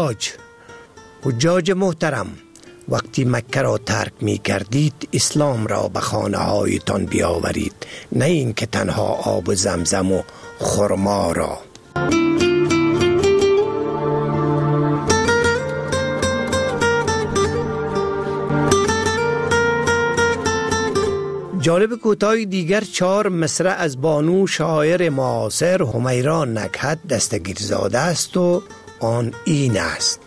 حجاج محترم: وقتی مکه را ترک می کردید اسلام را به خانه هایتان بیاورید، نه این که تنها آب زمزم و خرما را. جالب کوتاه دیگر 4 مصرع از بانو شاعر معاصر همیرا نکهت دستگیر زاده است و آن این است: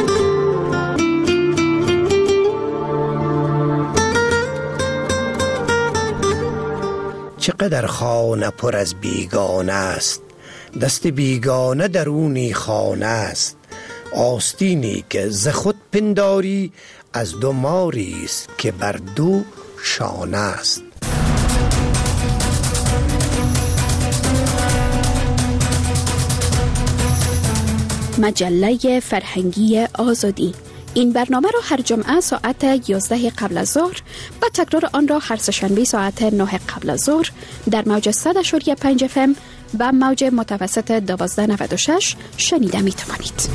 چقدر خانه پر از بیگانه است، دست بیگانه درونی خانه است. آستینی که ز خود پنداری، از دو ماری است که بر دو شانه است. مجله فرهنگی آزادی. این برنامه را هر جمعه ساعت 11 قبل از ظهر و تکرار آن را هر سه‌شنبه ساعت 9 قبل از ظهر در موج 100.5 FM به موج متوسط 1296 شنیده می توانید.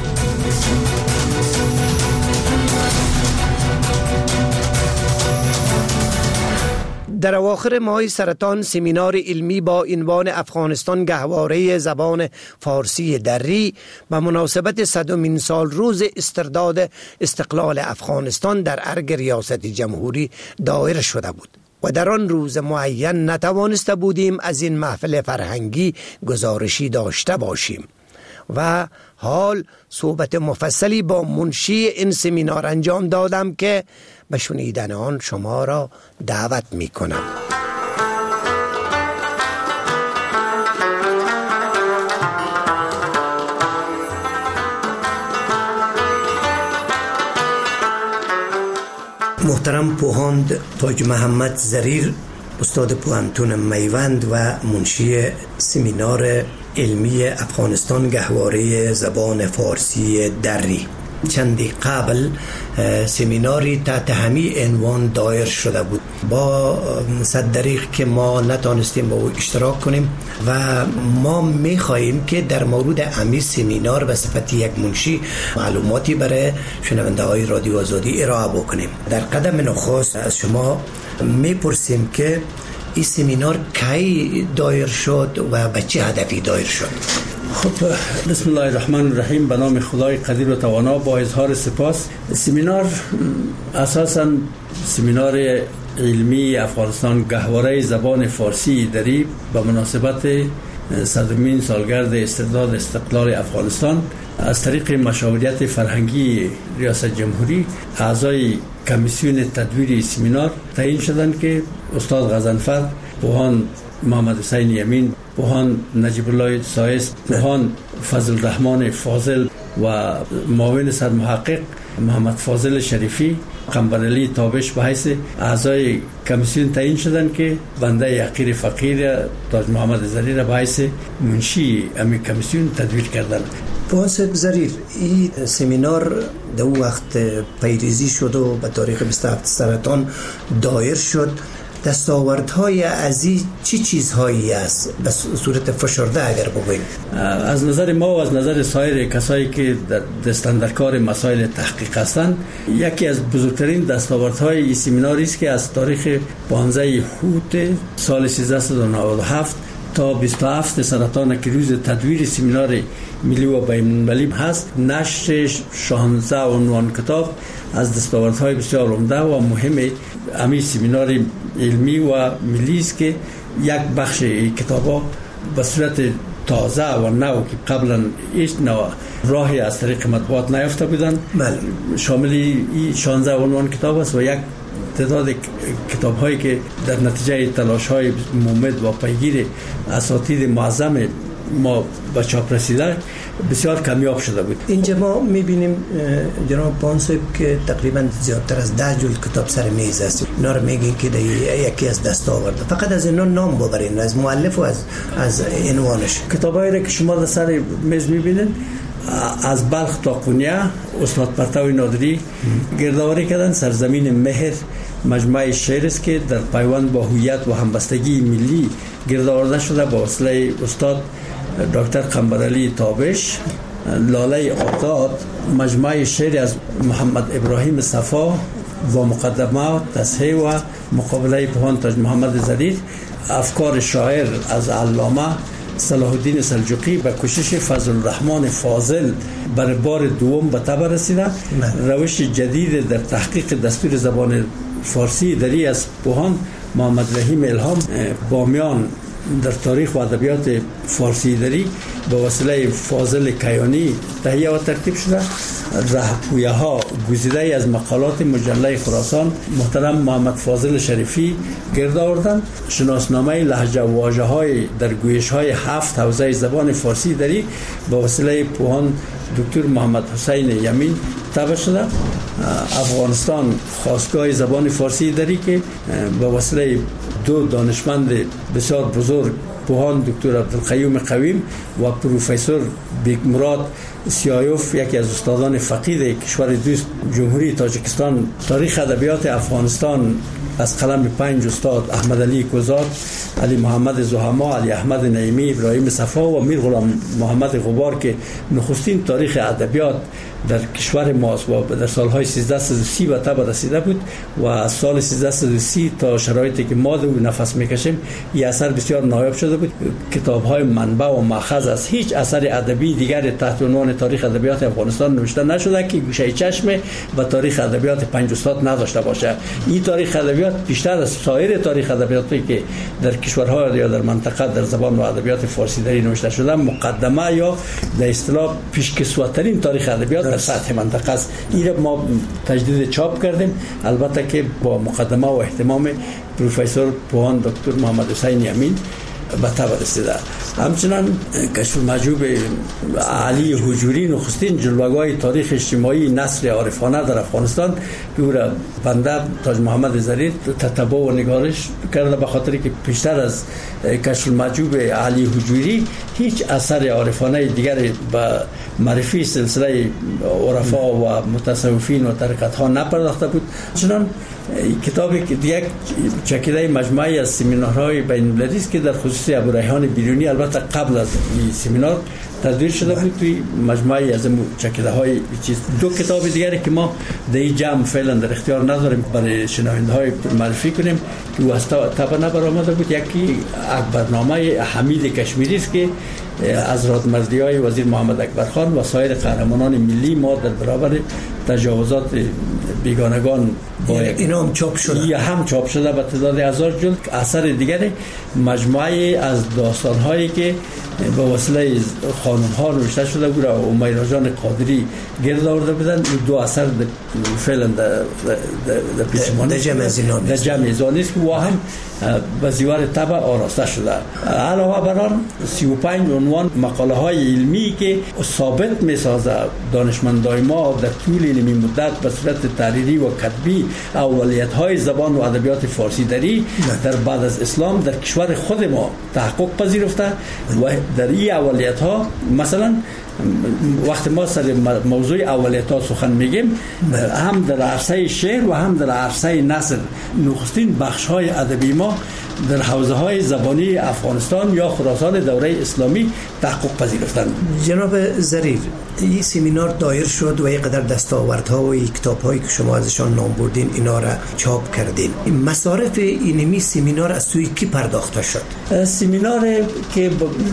در اواخر ماه سرطان سمینار علمی با عنوان افغانستان گهواره زبان فارسی دری به مناسبت 100مین سال روز استرداد استقلال افغانستان در ارگ ریاست جمهوری دایر شده بود و در آن روز معین نتوانسته بودیم از این محفل فرهنگی گزارشی داشته باشیم و حال صحبت مفصلی با منشی این سمینار انجام دادم که به شنیدن آن شما را دعوت می کنم. محترم پوهاند تاج محمد زریر، استاد پوهنتون میوند و منشی سمینار علمی افغانستان گهواره زبان فارسی دری، چندی قبل سمیناری تحت همین عنوان دایر شده بود. با صد دریغ که ما نتانستیم با او اشتراک کنیم و ما میخواییم که در مورد همین سمینار به صفت یک منشی معلوماتی برای شنونده های رادیو آزادی ارائه بکنیم. در قدم نخست از شما میپرسیم که این سمینار کی دایر شد و به چه هدفی دایر شد؟ خب، بسم الله الرحمن الرحیم. به نام خدای قدیر و توانا، با اظهار سپاس. سمینار اساساً سمینار علمی افغانستان گهواره زبان فارسی دری به مناسبت 100مین سالگرد استرداد استقلال افغانستان از طریق مشاورت فرهنگی ریاست جمهوری اعضای کمیسیون تدویر سمینار تعیین شدند که استاد غضنفر، پوهان محمد حسین یمین، پوهان نجیب الله سایس، پوهان فضل الرحمن فاضل و معاون سرمحقق محمد فاضل شریفی، قنبرعلی تابش به حیث اعضای کمیسیون تعیین شدند که بنده یقیر فقیر تاج محمد زریر به حیث منشی امی کمیسیون تدویر کردند. پوهان زریر، این سمینار در وقت پیریزی شد و به تاریخ 27 سرطان دایر شد. دستاوردهای از این چی چیزهایی است به صورت فشرده اگر بگوییم؟ از نظر ما و از نظر سایر کسایی که دستن در کار مسائل تحقیق هستند، یکی از بزرگترین دستاوردهای این سمیناری است که از تاریخ 15 خرداد سال 1397 تا 27 سرطان که روز تدویر سمینار ملی و بین‌المللی هست، نشر 16 عنوان کتاب از دستاوردهای بسیار عمده و مهم امی سمینار علمی و ملی است که یک بخش کتاب‌ها به صورت تازه و نو که قبلا هیچ نوع راهی از طریق مطبوعات نیافته بودند شامل این 16 عنوان کتاب است و یک تعداد کتاب هایی که در نتیجه تلاش های مومد و پیگیر اساتید معظم ما به چاپ رسیده بسیار کمیاب شده بود. اینجا ما میبینیم جناب پانسوب که تقریبا زیادتر از 10 جلد کتاب سر میز است. اینا رو میگین که یکی از دستاورد. فقط از اینا نام ببرین، از مؤلف و از عنوانش. کتابایی را که شما در سر میز میبینید از بلخ تا قونیه استاد پرتوی نادری گردآوری کردن. سرزمین مهر مجموعه شعر است که در پیوند با هویت و همبستگی ملی گردآورده شده با وسیله استاد دکتر قنبرعلی تابش. لاله آزاد مجموعه شعر از محمد ابراهیم صفا و مقدمه تصحیح و مقابله پوهان تاج محمد زریر. افکار شاعر از علامه صلاح الدین سلجوقی به کوشش فضل الرحمن فاضل بر بار دوم به تبر رسیده. روش جدید در تحقیق دستور زبان فارسی دری از پوهان محمد رحیم الهام بامیان در تاریخ و ادبیات فارسی دری به وسیله فاضل کیانی تهیه و ترتیب شده. رهپویه ها گزیده از مقالات مجله خراسان محترم محمد فاضل شریفی گرد آوردند. شناسنامه لهجه و واژه های در گویش های 7 حوزه زبان فارسی دری به وسیله پوهان دکتر محمد حسین یمین طبع شده. افغانستان خواستگاه زبان فارسی دری که به وسیله دو دانشمند بسیار بزرگ پوهان دکتر عبدالقیوم قویم و پروفسور بیگمراد سیایوف، یکی از استادان فقید کشور دوست جمهوری تاجیکستان، تاریخ ادبیات افغانستان از قلم 5 استاد احمد علی کوزاد، علی محمد زهما، علی احمد نعیمی، ابراهیم صفا و میر غلام محمد غبار که نخستین تاریخ ادبیات در کشور ماست و در سالهای 1330 به تب رسیده بود و از سال 1330 تا شرایطی که ما در نفس میکشیم این اثر بسیار نایاب شده بود. کتاب‌های منبع و ماخذ از هیچ اثر ادبی دیگر تحت عنوان تاریخ ادبیات افغانستان نوشته نشده که گوشه چشم و تاریخ ادبیات 5 استاد نداشته باشه. این تاریخ ادبیات بیشتر از سایر تاریخ ادبیاتی که در کشورها یا در منطقه در زبان و ادبیات فارسی دری نوشته شده مقدمه یا در اصطلاح پیشکسوترین تاریخ ادبیات در سطح منطقه است. این ما تجدید چاپ کردیم، البته که با مقدمه و اهتمام پروفسور پوهان دکتر محمد حسین امین به تب رسیده. همچنان کشف المحجوب علی حجوری نخستین جلوه‌گاه تاریخ اجتماعی نسل عارفانه در افغانستان که او را بنده تاج محمد زریر تتبع و نگارش کرده، به خاطر که پیشتر از کشف المحجوب علی حجوری هیچ اثر عارفانه دیگر به معرفی سلسله عرفا و متصوفین و طریقت ها نپرداخته بود. چنان کتابی که یک چکیده مجموعی از سمینارهای بین المللی است که در خصوص ابو ریحان بیرونی البته قبل از این سمینار تدوین شده بود توی مجموعی از چکیده های چیز. دو کتاب دیگری که ما در این جمع فعلا در اختیار نداریم برای شنونده های معرفی کنیم که او از طبع نبرآمده بود. یکی اکبرنامه حمید کشمیری است که از رادمردی های وزیر محمد اکبر خان و سایر قهرمانان ملی ما در برابر تجاوزات بیگانگان اینا هم چاپ شده، یا هم چاپ شده به تعداد 1000 جلد. اثر دیگری مجموعه از داستان‌هایی که به وسیله خانم‌ها نوشته شده بود و امیرا جان قادری گرد آورده بودن. این دو اثر فعلا در پیشمانی در جمع زانی است که و هم به زیور طبع آراسته شده. علاوه بر آن 35 عنوان مقاله های علمی که ثابت می‌سازد دانشمندان ما در طول علمی مدت به صورت تحریری و کتبی اولیت‌های زبان و ادبیات فارسی در بعد از اسلام در کشور خود ما تحقق پذیرفته و در این اولیت‌ها مثلا وقتی ما سر موضوع اولیت‌ها سخن میگیم هم در عرصه شعر و هم در عرصه نثر نخستین بخش‌های ادبی ما در حوزه‌های زبانی افغانستان یا خراسان دوره اسلامی تحقق پذیرفتند. جناب زریر، این سمینار دایر شد و اینقدر دستاوردها و کتاب‌هایی که شما ازشان نام بردین اینا را چاپ کردین. مصارف اینمی سمینار از سوی کی پرداخته شد؟ سمینار که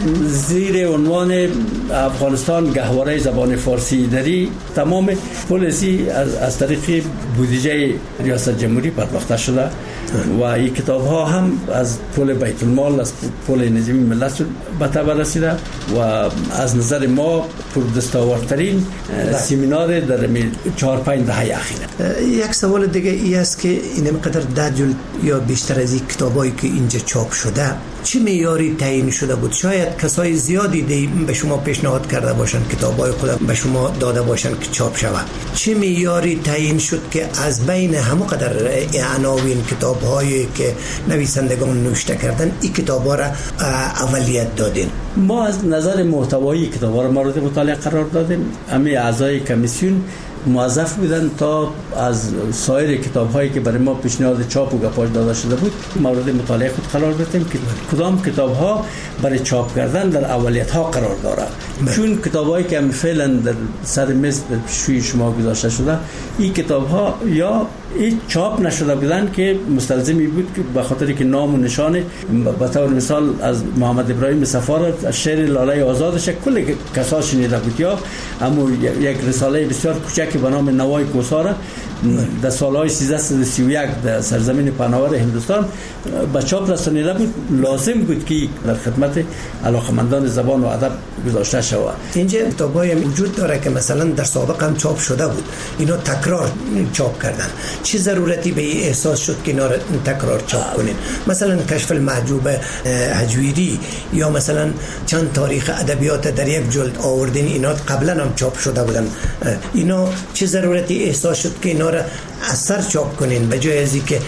زیر عنوان افغانستان گهواره زبان فارسی داری تمام پالیسی از طریق بودجه ریاست جمهوری پرداخته شده و این کتاب ها هم از پول بیت المال از پول نظامی ملت به تبع رسیده و از نظر ما پردستاوردترین سمینار در 4-5 دهه اخیره. یک سوال دیگه ای است که اینقدر 10 جلد یا بیشتر از این کتابایی که اینجا چاپ شده چه معیاری تعیین شده بود؟ شاید کسای زیادی به شما پیشنهاد کرده باشند کتابای خود به شما داده باشند که چاپ شود. چه معیاری تعیین شد که از بین همه قدر عناوین کتاب‌هایی که نویسندگان نوشته کردن این کتاب‌ها را اولیت دادین؟ ما از نظر محتوایی کتاب‌ها را مورد مطالعه قرار دادیم. همه اعضای کمیسیون موظف بودن تا از سایر کتاب‌هایی که برای ما پیشنهاد چاپ و گپاش داده شده بود مورد مطالعه خود قرار بدیم که کدام کتاب‌ها برای چاپ کردن در اولیت‌ها قرار دارند. چون کتاب‌هایی که فعلا در سر میز در پیشوی شما گذاشته شده این کتاب‌ها یا این چاپ نشده بودن که مستلزمی بود که به خاطر که نام و نشان به طور مثال از محمد ابراهیم صفا از شعر لاله آزادش کل کسا شنیده بود یا اما یک رساله بسیار کوچکی به نام نوای کوسار در سالهای 1331 در سرزمین پهناور هندوستان به چاپ رسانیده بود. لازم بود که در خدمت علاقمندان زبان و ادب گذاشته شود. اینجا کتابای وجود داره که مثلا در سابق هم چاپ شده بود اینا تکرار چاپ کردن. چه ضرورتی به این احساس شد که اینا را تکرار چاپ کنین؟ مثلا کشف المحجوب حجویری یا مثلا چند تاریخ ادبیات در یک جلد آوردین اینا قبلا هم چاپ شده بودن. اینا چه ضرورتی احساس شد که اینا را اثر چاپ کنین به جای از اینکه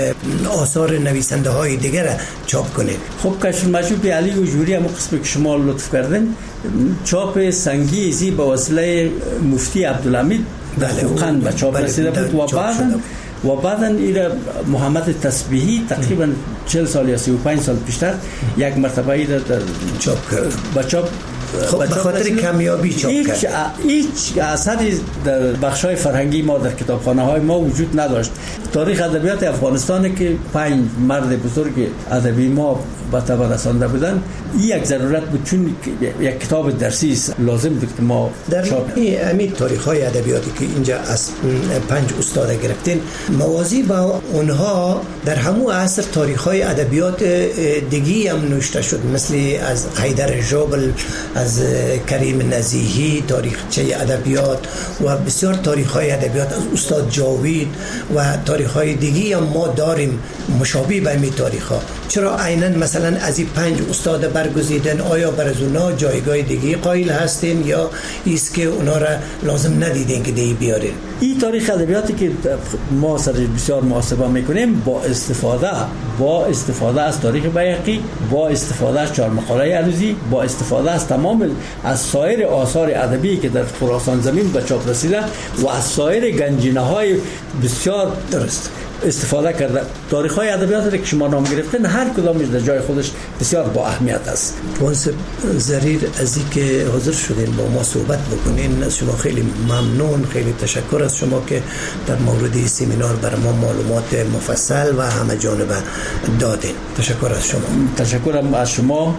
آثار نویسنده های دیگر چاپ کنین؟ خب کشف المحجوب علی حجوری هم قسمی که شما لطف کردن چاپ سنگی ازی به وسیله مفتی عبدالحمید قند به چاپ رسیده بود و و بعداً ایره محمد تسبیحی تقریبا 40 سال یا 35 سال پیشتر یک مرتبه ایره در چاپ کرد. با چاپ به خاطر کمیابی چاپ کرد. هیچ اثری در بخش‌های فرهنگی ما در کتابخانه‌های ما وجود نداشت. تاریخ ادبیات افغانستان که 5 مرد بزرگ ادبی ما به تبر رسانده بودن، این یک ضرورت بود چون یک کتاب درسی لازم بود که ما در همین تاریخ‌های ادبیاتی که اینجا از 5 استاد گرفتین، موازی با اونها در همون عصر تاریخ‌های ادبیات دیگی هم نوشته شد، مثل از حیدر ژابل، از کریم نزیهی تاریخچه ادبیات و بسیار تاریخ‌های ادبیات از استاد جاوید و تاریخ‌های دیگی هم ما داریم مشابه به این تاریخ‌ها. چرا عیناً مثلا از این 5 استاد برگزیدن، آیا بر از اونا جایگاه دیگه قائل هستین یا ایست که اونا را لازم ندیدین که دی بیارین؟ این تاریخ ادبیاتی که ما سر بسیار محاسبه میکنیم با استفاده از تاریخ بیهقی، با استفاده از 4 مقاله عروضی، با استفاده از تمام از سایر آثار ادبی که در خراسان زمین به چاپ رسیده و از سایر گنجینه‌های بسیار درست استفاده کرده. تاریخ‌های ادبیات که شما نام گرفتین هر کدامش در جای خودش بسیار با اهمیت است. منصف زریر از اینکه حاضر شدین با ما صحبت بکنین، از شما خیلی ممنون، خیلی تشکر از شما که در مورد سمینار برای ما معلومات مفصل و همه جانبه دادین. تشکر از شما. تشکرم از شما.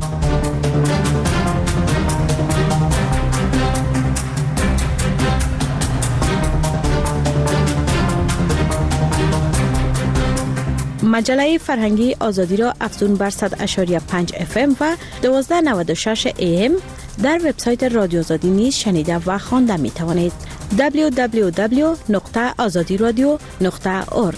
مجله فرهنگی آزادی را افزون بر 100.5 FM و 1296 AM در وبسایت رادیو آزادی نیز شنیده و خوانده می توانید. www.azadiradio.org.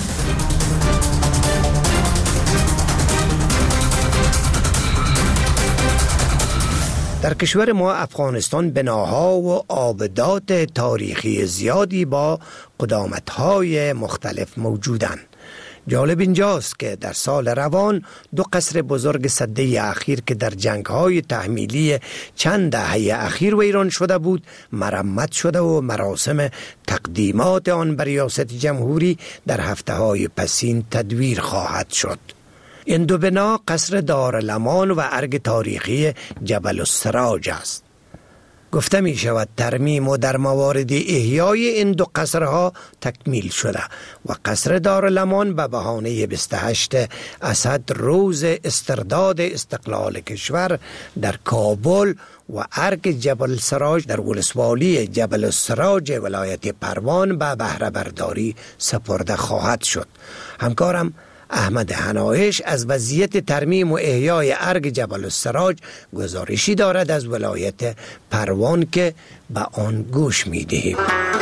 در کشور ما افغانستان بناها و آبدات تاریخی زیادی با قدامت‌های مختلف موجودند. جالب اینجاست که در سال روان 2 قصر بزرگ سده اخیر که در جنگ‌های تحمیلی چند دهه اخیر ویران شده بود مرمت شده و مراسم تقدیمات آن بر ریاست جمهوری در هفته‌های پسین تدویر خواهد شد. این 2 بنا قصر دارالامان و ارگ تاریخی جبل السراج است. گفته می شود ترمیم و در موارد احیای این 2 قصرها تکمیل شده و قصر دارالامان به بهانه 28 اسد روز استرداد استقلال کشور در کابل و ارگ جبل السراج در ولسوالی جبل السراج ولایت پروان به بهره برداری سپرده خواهد شد. همکارم احمد حنایش از وضعیت ترمیم و احیای ارگ جبل السراج گزارشی دارد از ولایت پروان که به آن گوش می دهیم.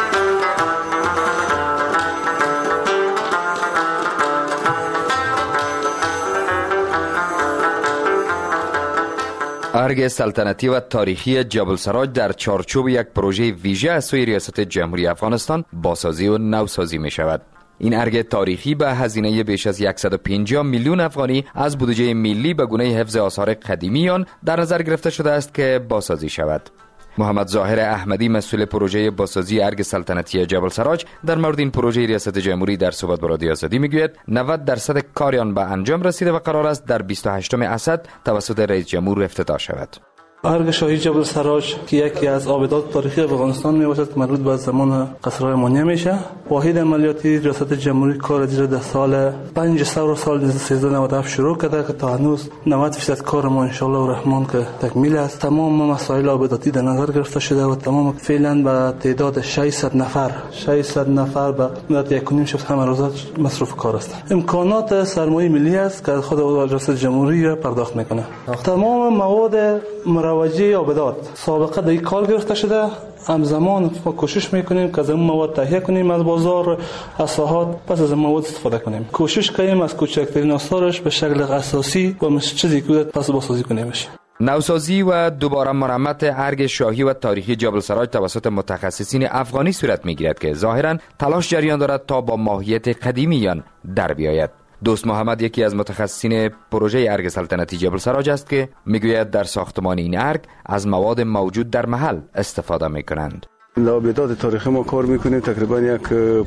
ارگ سلطنتی و تاریخی جبل السراج در چارچوب یک پروژه ویژه از سوی ریاست جمهوری افغانستان بازسازی و نوسازی می شود. این ارگ تاریخی به هزینه بیش از 150 میلیون افغانی از بودجه ملی به گونه حفظ آثار قدیمی آن در نظر گرفته شده است که بازسازی شود. محمد ظاهر احمدی مسئول پروژه بازسازی ارگ سلطنتی جبل السراج در مورد این پروژه ریاست جمهوری در صحبت با رادیو آزادی میگوید 90% کار آن به انجام رسیده و قرار است در 28 اسد توسط رئیس جمهور افتتاح شود. ارگ شاهی جبل السراج که یکی از آبدات تاریخی افغانستان می باشد که مربوط به زمان قصرهای مانیه میشه. واحد عملیاتی ریاست جمهوری کار زیر در سال 5 سال 1397 شروع کرده که تا هنوز 90% کار ما ان شاء الله الرحمن که تکمیل است. تمام مسائل آبداتی در نظر گرفته شده و تمام فعلا به تعداد 600 نفر به مدت 1.5 شب همه روزه مصروف کار است. امکانات سرمایه ملی است که خود ریاست جمهوری پرداخت میکنه. تمام مواد مروجی آبدات سابقه در این کار گرفته شده. همزمان ما کوشش میکنیم که از اون مواد تهیه کنیم از بازار از ساحات، پس از مواد استفاده کنیم. کوشش کنیم از کوچکترین آثارش به شکل اساسی و چیزی که پس بازسازی کنیم. نوسازی و دوباره مرمت ارگ شاهی و تاریخی جبل السراج توسط متخصصین افغانی صورت میگیرد که ظاهرا تلاش جریان دارد تا با ماهیت قدیمی آن در بیاید. دوست محمد یکی از متخصصین پروژه ارگ سلطنتی جبل السراج است که میگوید در ساختمان این ارگ از مواد موجود در محل استفاده میکنند. آبدات تاریخی ما کار میکنیم. تقریبا یک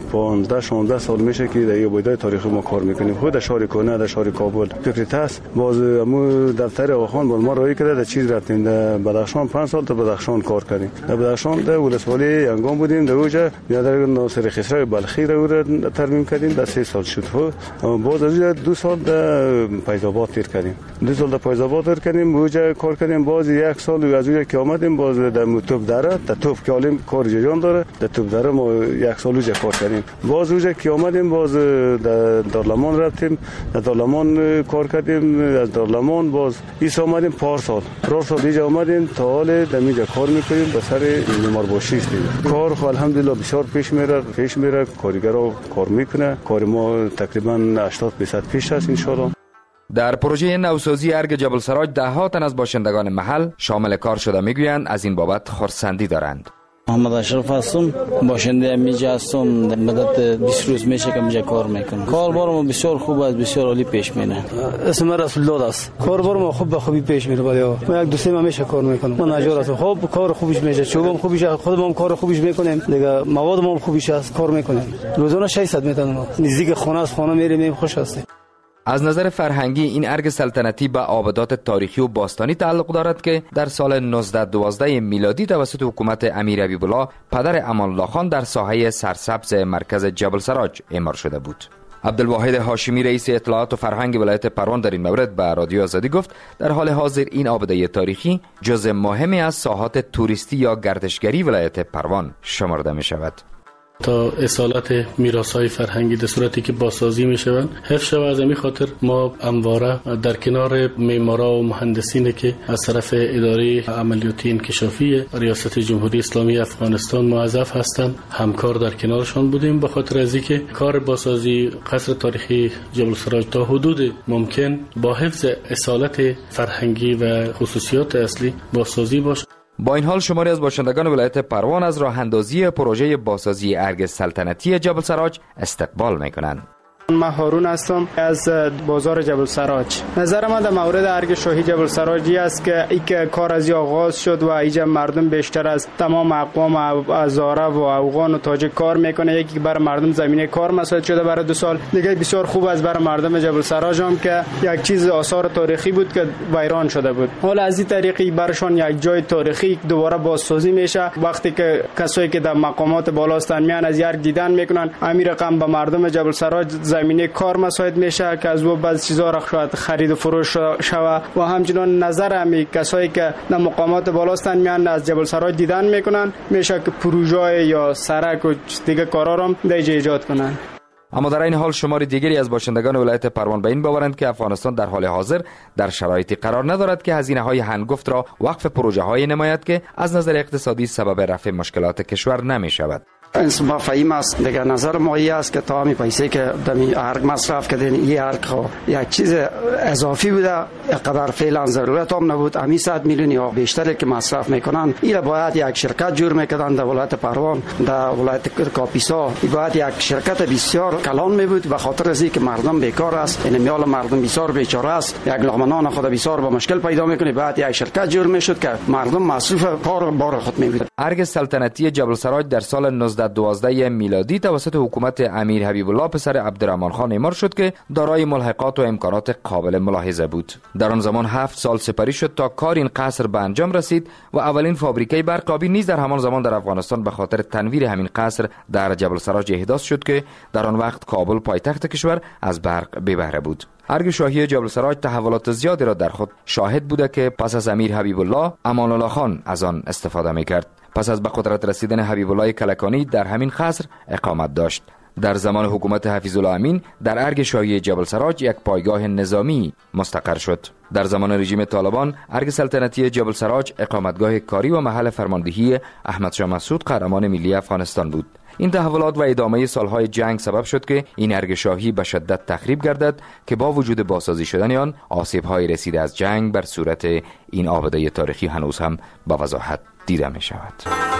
15-16 سال میشه که در آبدات تاریخی ما کار میکنیم. خود در شهر کنه، در شهر کابل فکرت هست. باز مو دفتر آخان باز ما رای کرده در چیز رفتیم در بدخشان 5 سال تا بدخشان کار کردیم. در بدخشان در ولسوالی انگام بودیم. در اونجا در ناصر خسرو بلخی رو ترمیم کردیم. در 3 سال شد. باز از 2 سال در فیض‌آباد تیر کردیم. 2 سال در فیض‌آباد تیر کردیم. اونجا کار کردیم. باز 1 سال از اونجا که آمدیم باز در توپ دره، در توپ کالیم کار جریان داره. در توپ دره ما 1 سال اونجا کار کردیم. باز اونجا که آمدیم باز در دارالمان رفتیم. در دارالمان کار کردیم. از دارالمان باز ایس آمدیم 4 سال اینجا آمدیم تا حال در اینجا کار میکنیم. به سر معمارباشی هستیم. کار خو الحمدلله بسیار پیش میره. کارگرا کار میکنه. کار ما تقریبا 80% پیش است ان شاء الله. در پروژه نوسازی ارگ جبل سراج 10 تن از باشندگان محل شامل کار شده میگویند از این بابت خرسندی دارند. محمد اشرف هستم، باشنده اینجا هستم. مدت 20 روز میشه که اینجا کار میکنم. کاربار ما بسیار خوب است، بسیار عالی پیش میره. اسم من رسول الله است. کاربار ما خوب به خوبی پیش میره. ولی ما 2-3 ماه میشه کار میکنم. من نجار هستم. خب کار خوبش میشه. چوبم خوبش، خودمون کار خوبش میکنیم. دیگه مواد ما خوبش است، کار میکنیم. روزانه 600 میتونم. نزدیک خانه است، خانه میریم، خوش هستیم. از نظر فرهنگی این ارگ سلطنتی به آبادات تاریخی و باستانی تعلق دارد که در سال 1912 میلادی توسط حکومت امیر حبیب الله پدر امان الله خان در ساحه سرسبز مرکز جبل سراج اعمار شده بود. عبدالواحد هاشمی رئیس اطلاعات و فرهنگ ولایت پروان در این مورد به رادیو آزادی گفت در حال حاضر این آباده تاریخی جزء مهمی از ساحات توریستی یا گردشگری ولایت پروان شمرده می شود. تا اصالت میراث‌های فرهنگی در صورتی که بازسازی میشوند حفظ شود. از این خاطر ما همواره در کنار معمارا و مهندسینی که از طرف اداره عملیاتی انکشافی ریاست جمهوری اسلامی افغانستان موظف هستند همکار در کنارشان بودیم، به خاطر از اینکه کار بازسازی قصر تاریخی جبل سراج تا حدود ممکن با حفظ اصالت فرهنگی و خصوصیات اصلی بازسازی باشد. با این حال شماری از باشندگان ولایت پروان از راه اندازی پروژه بازسازی ارگ سلطنتی جبل سراج استقبال میکنند. من هارون هستم از بازار جبل سراج. نظر من در مورد ارگ شاهی جبل سراجی است که ای که کار از آغاز شد و اینجا مردم بیشتر از تمام اقوام هزاره و افغان و تاجیک کار میکنه. یکی برای مردم زمینه کار مساعد شده برای 2 سال دیگه. بسیار خوب است برای مردم جبل سراج هم که یک چیز آثار تاریخی بود که ویران شده بود. حالا از این طریقی برشان یک جای تاریخی دوباره بازسازی میشه. وقتی که کسایی که در مقامات بالا هستند میان از ارگ دیدن میکنن، همین رقم به مردم جبل سراج زمینه کار مساعد میشه که از او بعض چیزا را شاید خرید و فروش شوه. و همچنان نظر همی کسایی که در مقامات بالا هستند میان از جبل سراج دیدن میکنن، میشه که پروژه یا سرک و دیگه کارا را در اینجا ایجاد کنن. اما در این حال شمار دیگری از باشندگان ولایت پروان به این باورند که افغانستان در حال حاضر در شرایطی قرار ندارد که هزینه‌های هنگفت را وقف پروژه‌های نماید که از نظر اقتصادی سبب رفع مشکلات کشور نمی شود. ما فهیم است دیگه. نظر ما این است که تا همین پیسه که دمی ارگ مصرف کردین این ارگ یک چیز اضافی بوده، اینقدر فعلا ضرورت هم نبود. همین 100 میلیون یا بیشتری که مصرف میکنن این باید یک شرکت جور میکردن در ولایت پروان، در ولایت کاپیسا. این باید یک شرکت بسیار کلان می بود، به خاطر از اینکه مردم بیکار است، این میال مردم بسیار بیچاره است، یک لقمه خود بسیار با مشکل پیدا میکنه. باید یک شرکت جور میشد که مردم مصرف کار بار خود می بود. ارگ سلطنتی جبل سراج در سال 1912 میلادی توسط حکومت امیر حبیب الله پسر عبدالرحمن خان اعمار شد که دارای ملحقات و امکانات قابل ملاحظه بود. در آن زمان 7 سال سپری شد تا کار این قصر به انجام رسید و اولین فابریکه برقابی نیز در همان زمان در افغانستان به خاطر تنویر همین قصر در جبل سراج احداث شد که در آن وقت کابل پایتخت کشور از برق بی بهره بود. ارگ شاهی جبل سراج تحولات زیادی را در خود شاهد بوده که پس از امیر حبیب الله امان الله خان از آن استفاده می‌کرد. پس از به قدرت رسیدن حبیب الله کلکانی در همین قصر اقامت داشت. در زمان حکومت حفیظ الله امین در ارگ شاهی جبل سراج یک پایگاه نظامی مستقر شد. در زمان رژیم طالبان ارگ سلطنتی جبل سراج اقامتگاه کاری و محل فرماندهی احمد شاه مسعود قهرمان ملی افغانستان بود. این تحولات و ادامه سالهای جنگ سبب شد که این ارگ شاهی به شدت تخریب گردد که با وجود بازسازی شدن آن آسیب‌های رسیده از جنگ بر صورت این آباده تاریخی هنوز هم با وضاحت دیده می شود.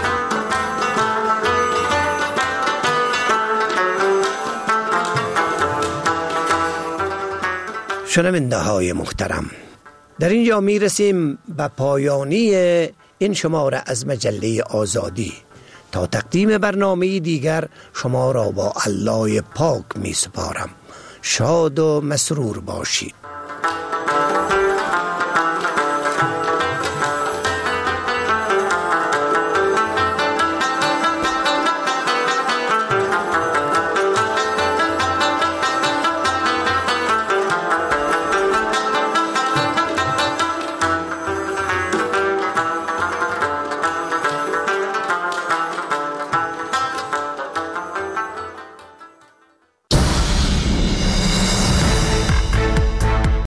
شنونده های محترم، در اینجا می رسیم به پایانی این شماره از مجله آزادی. تا تقدیم برنامه دیگر شما را با الله پاک می سپارم. شاد و مسرور باشید.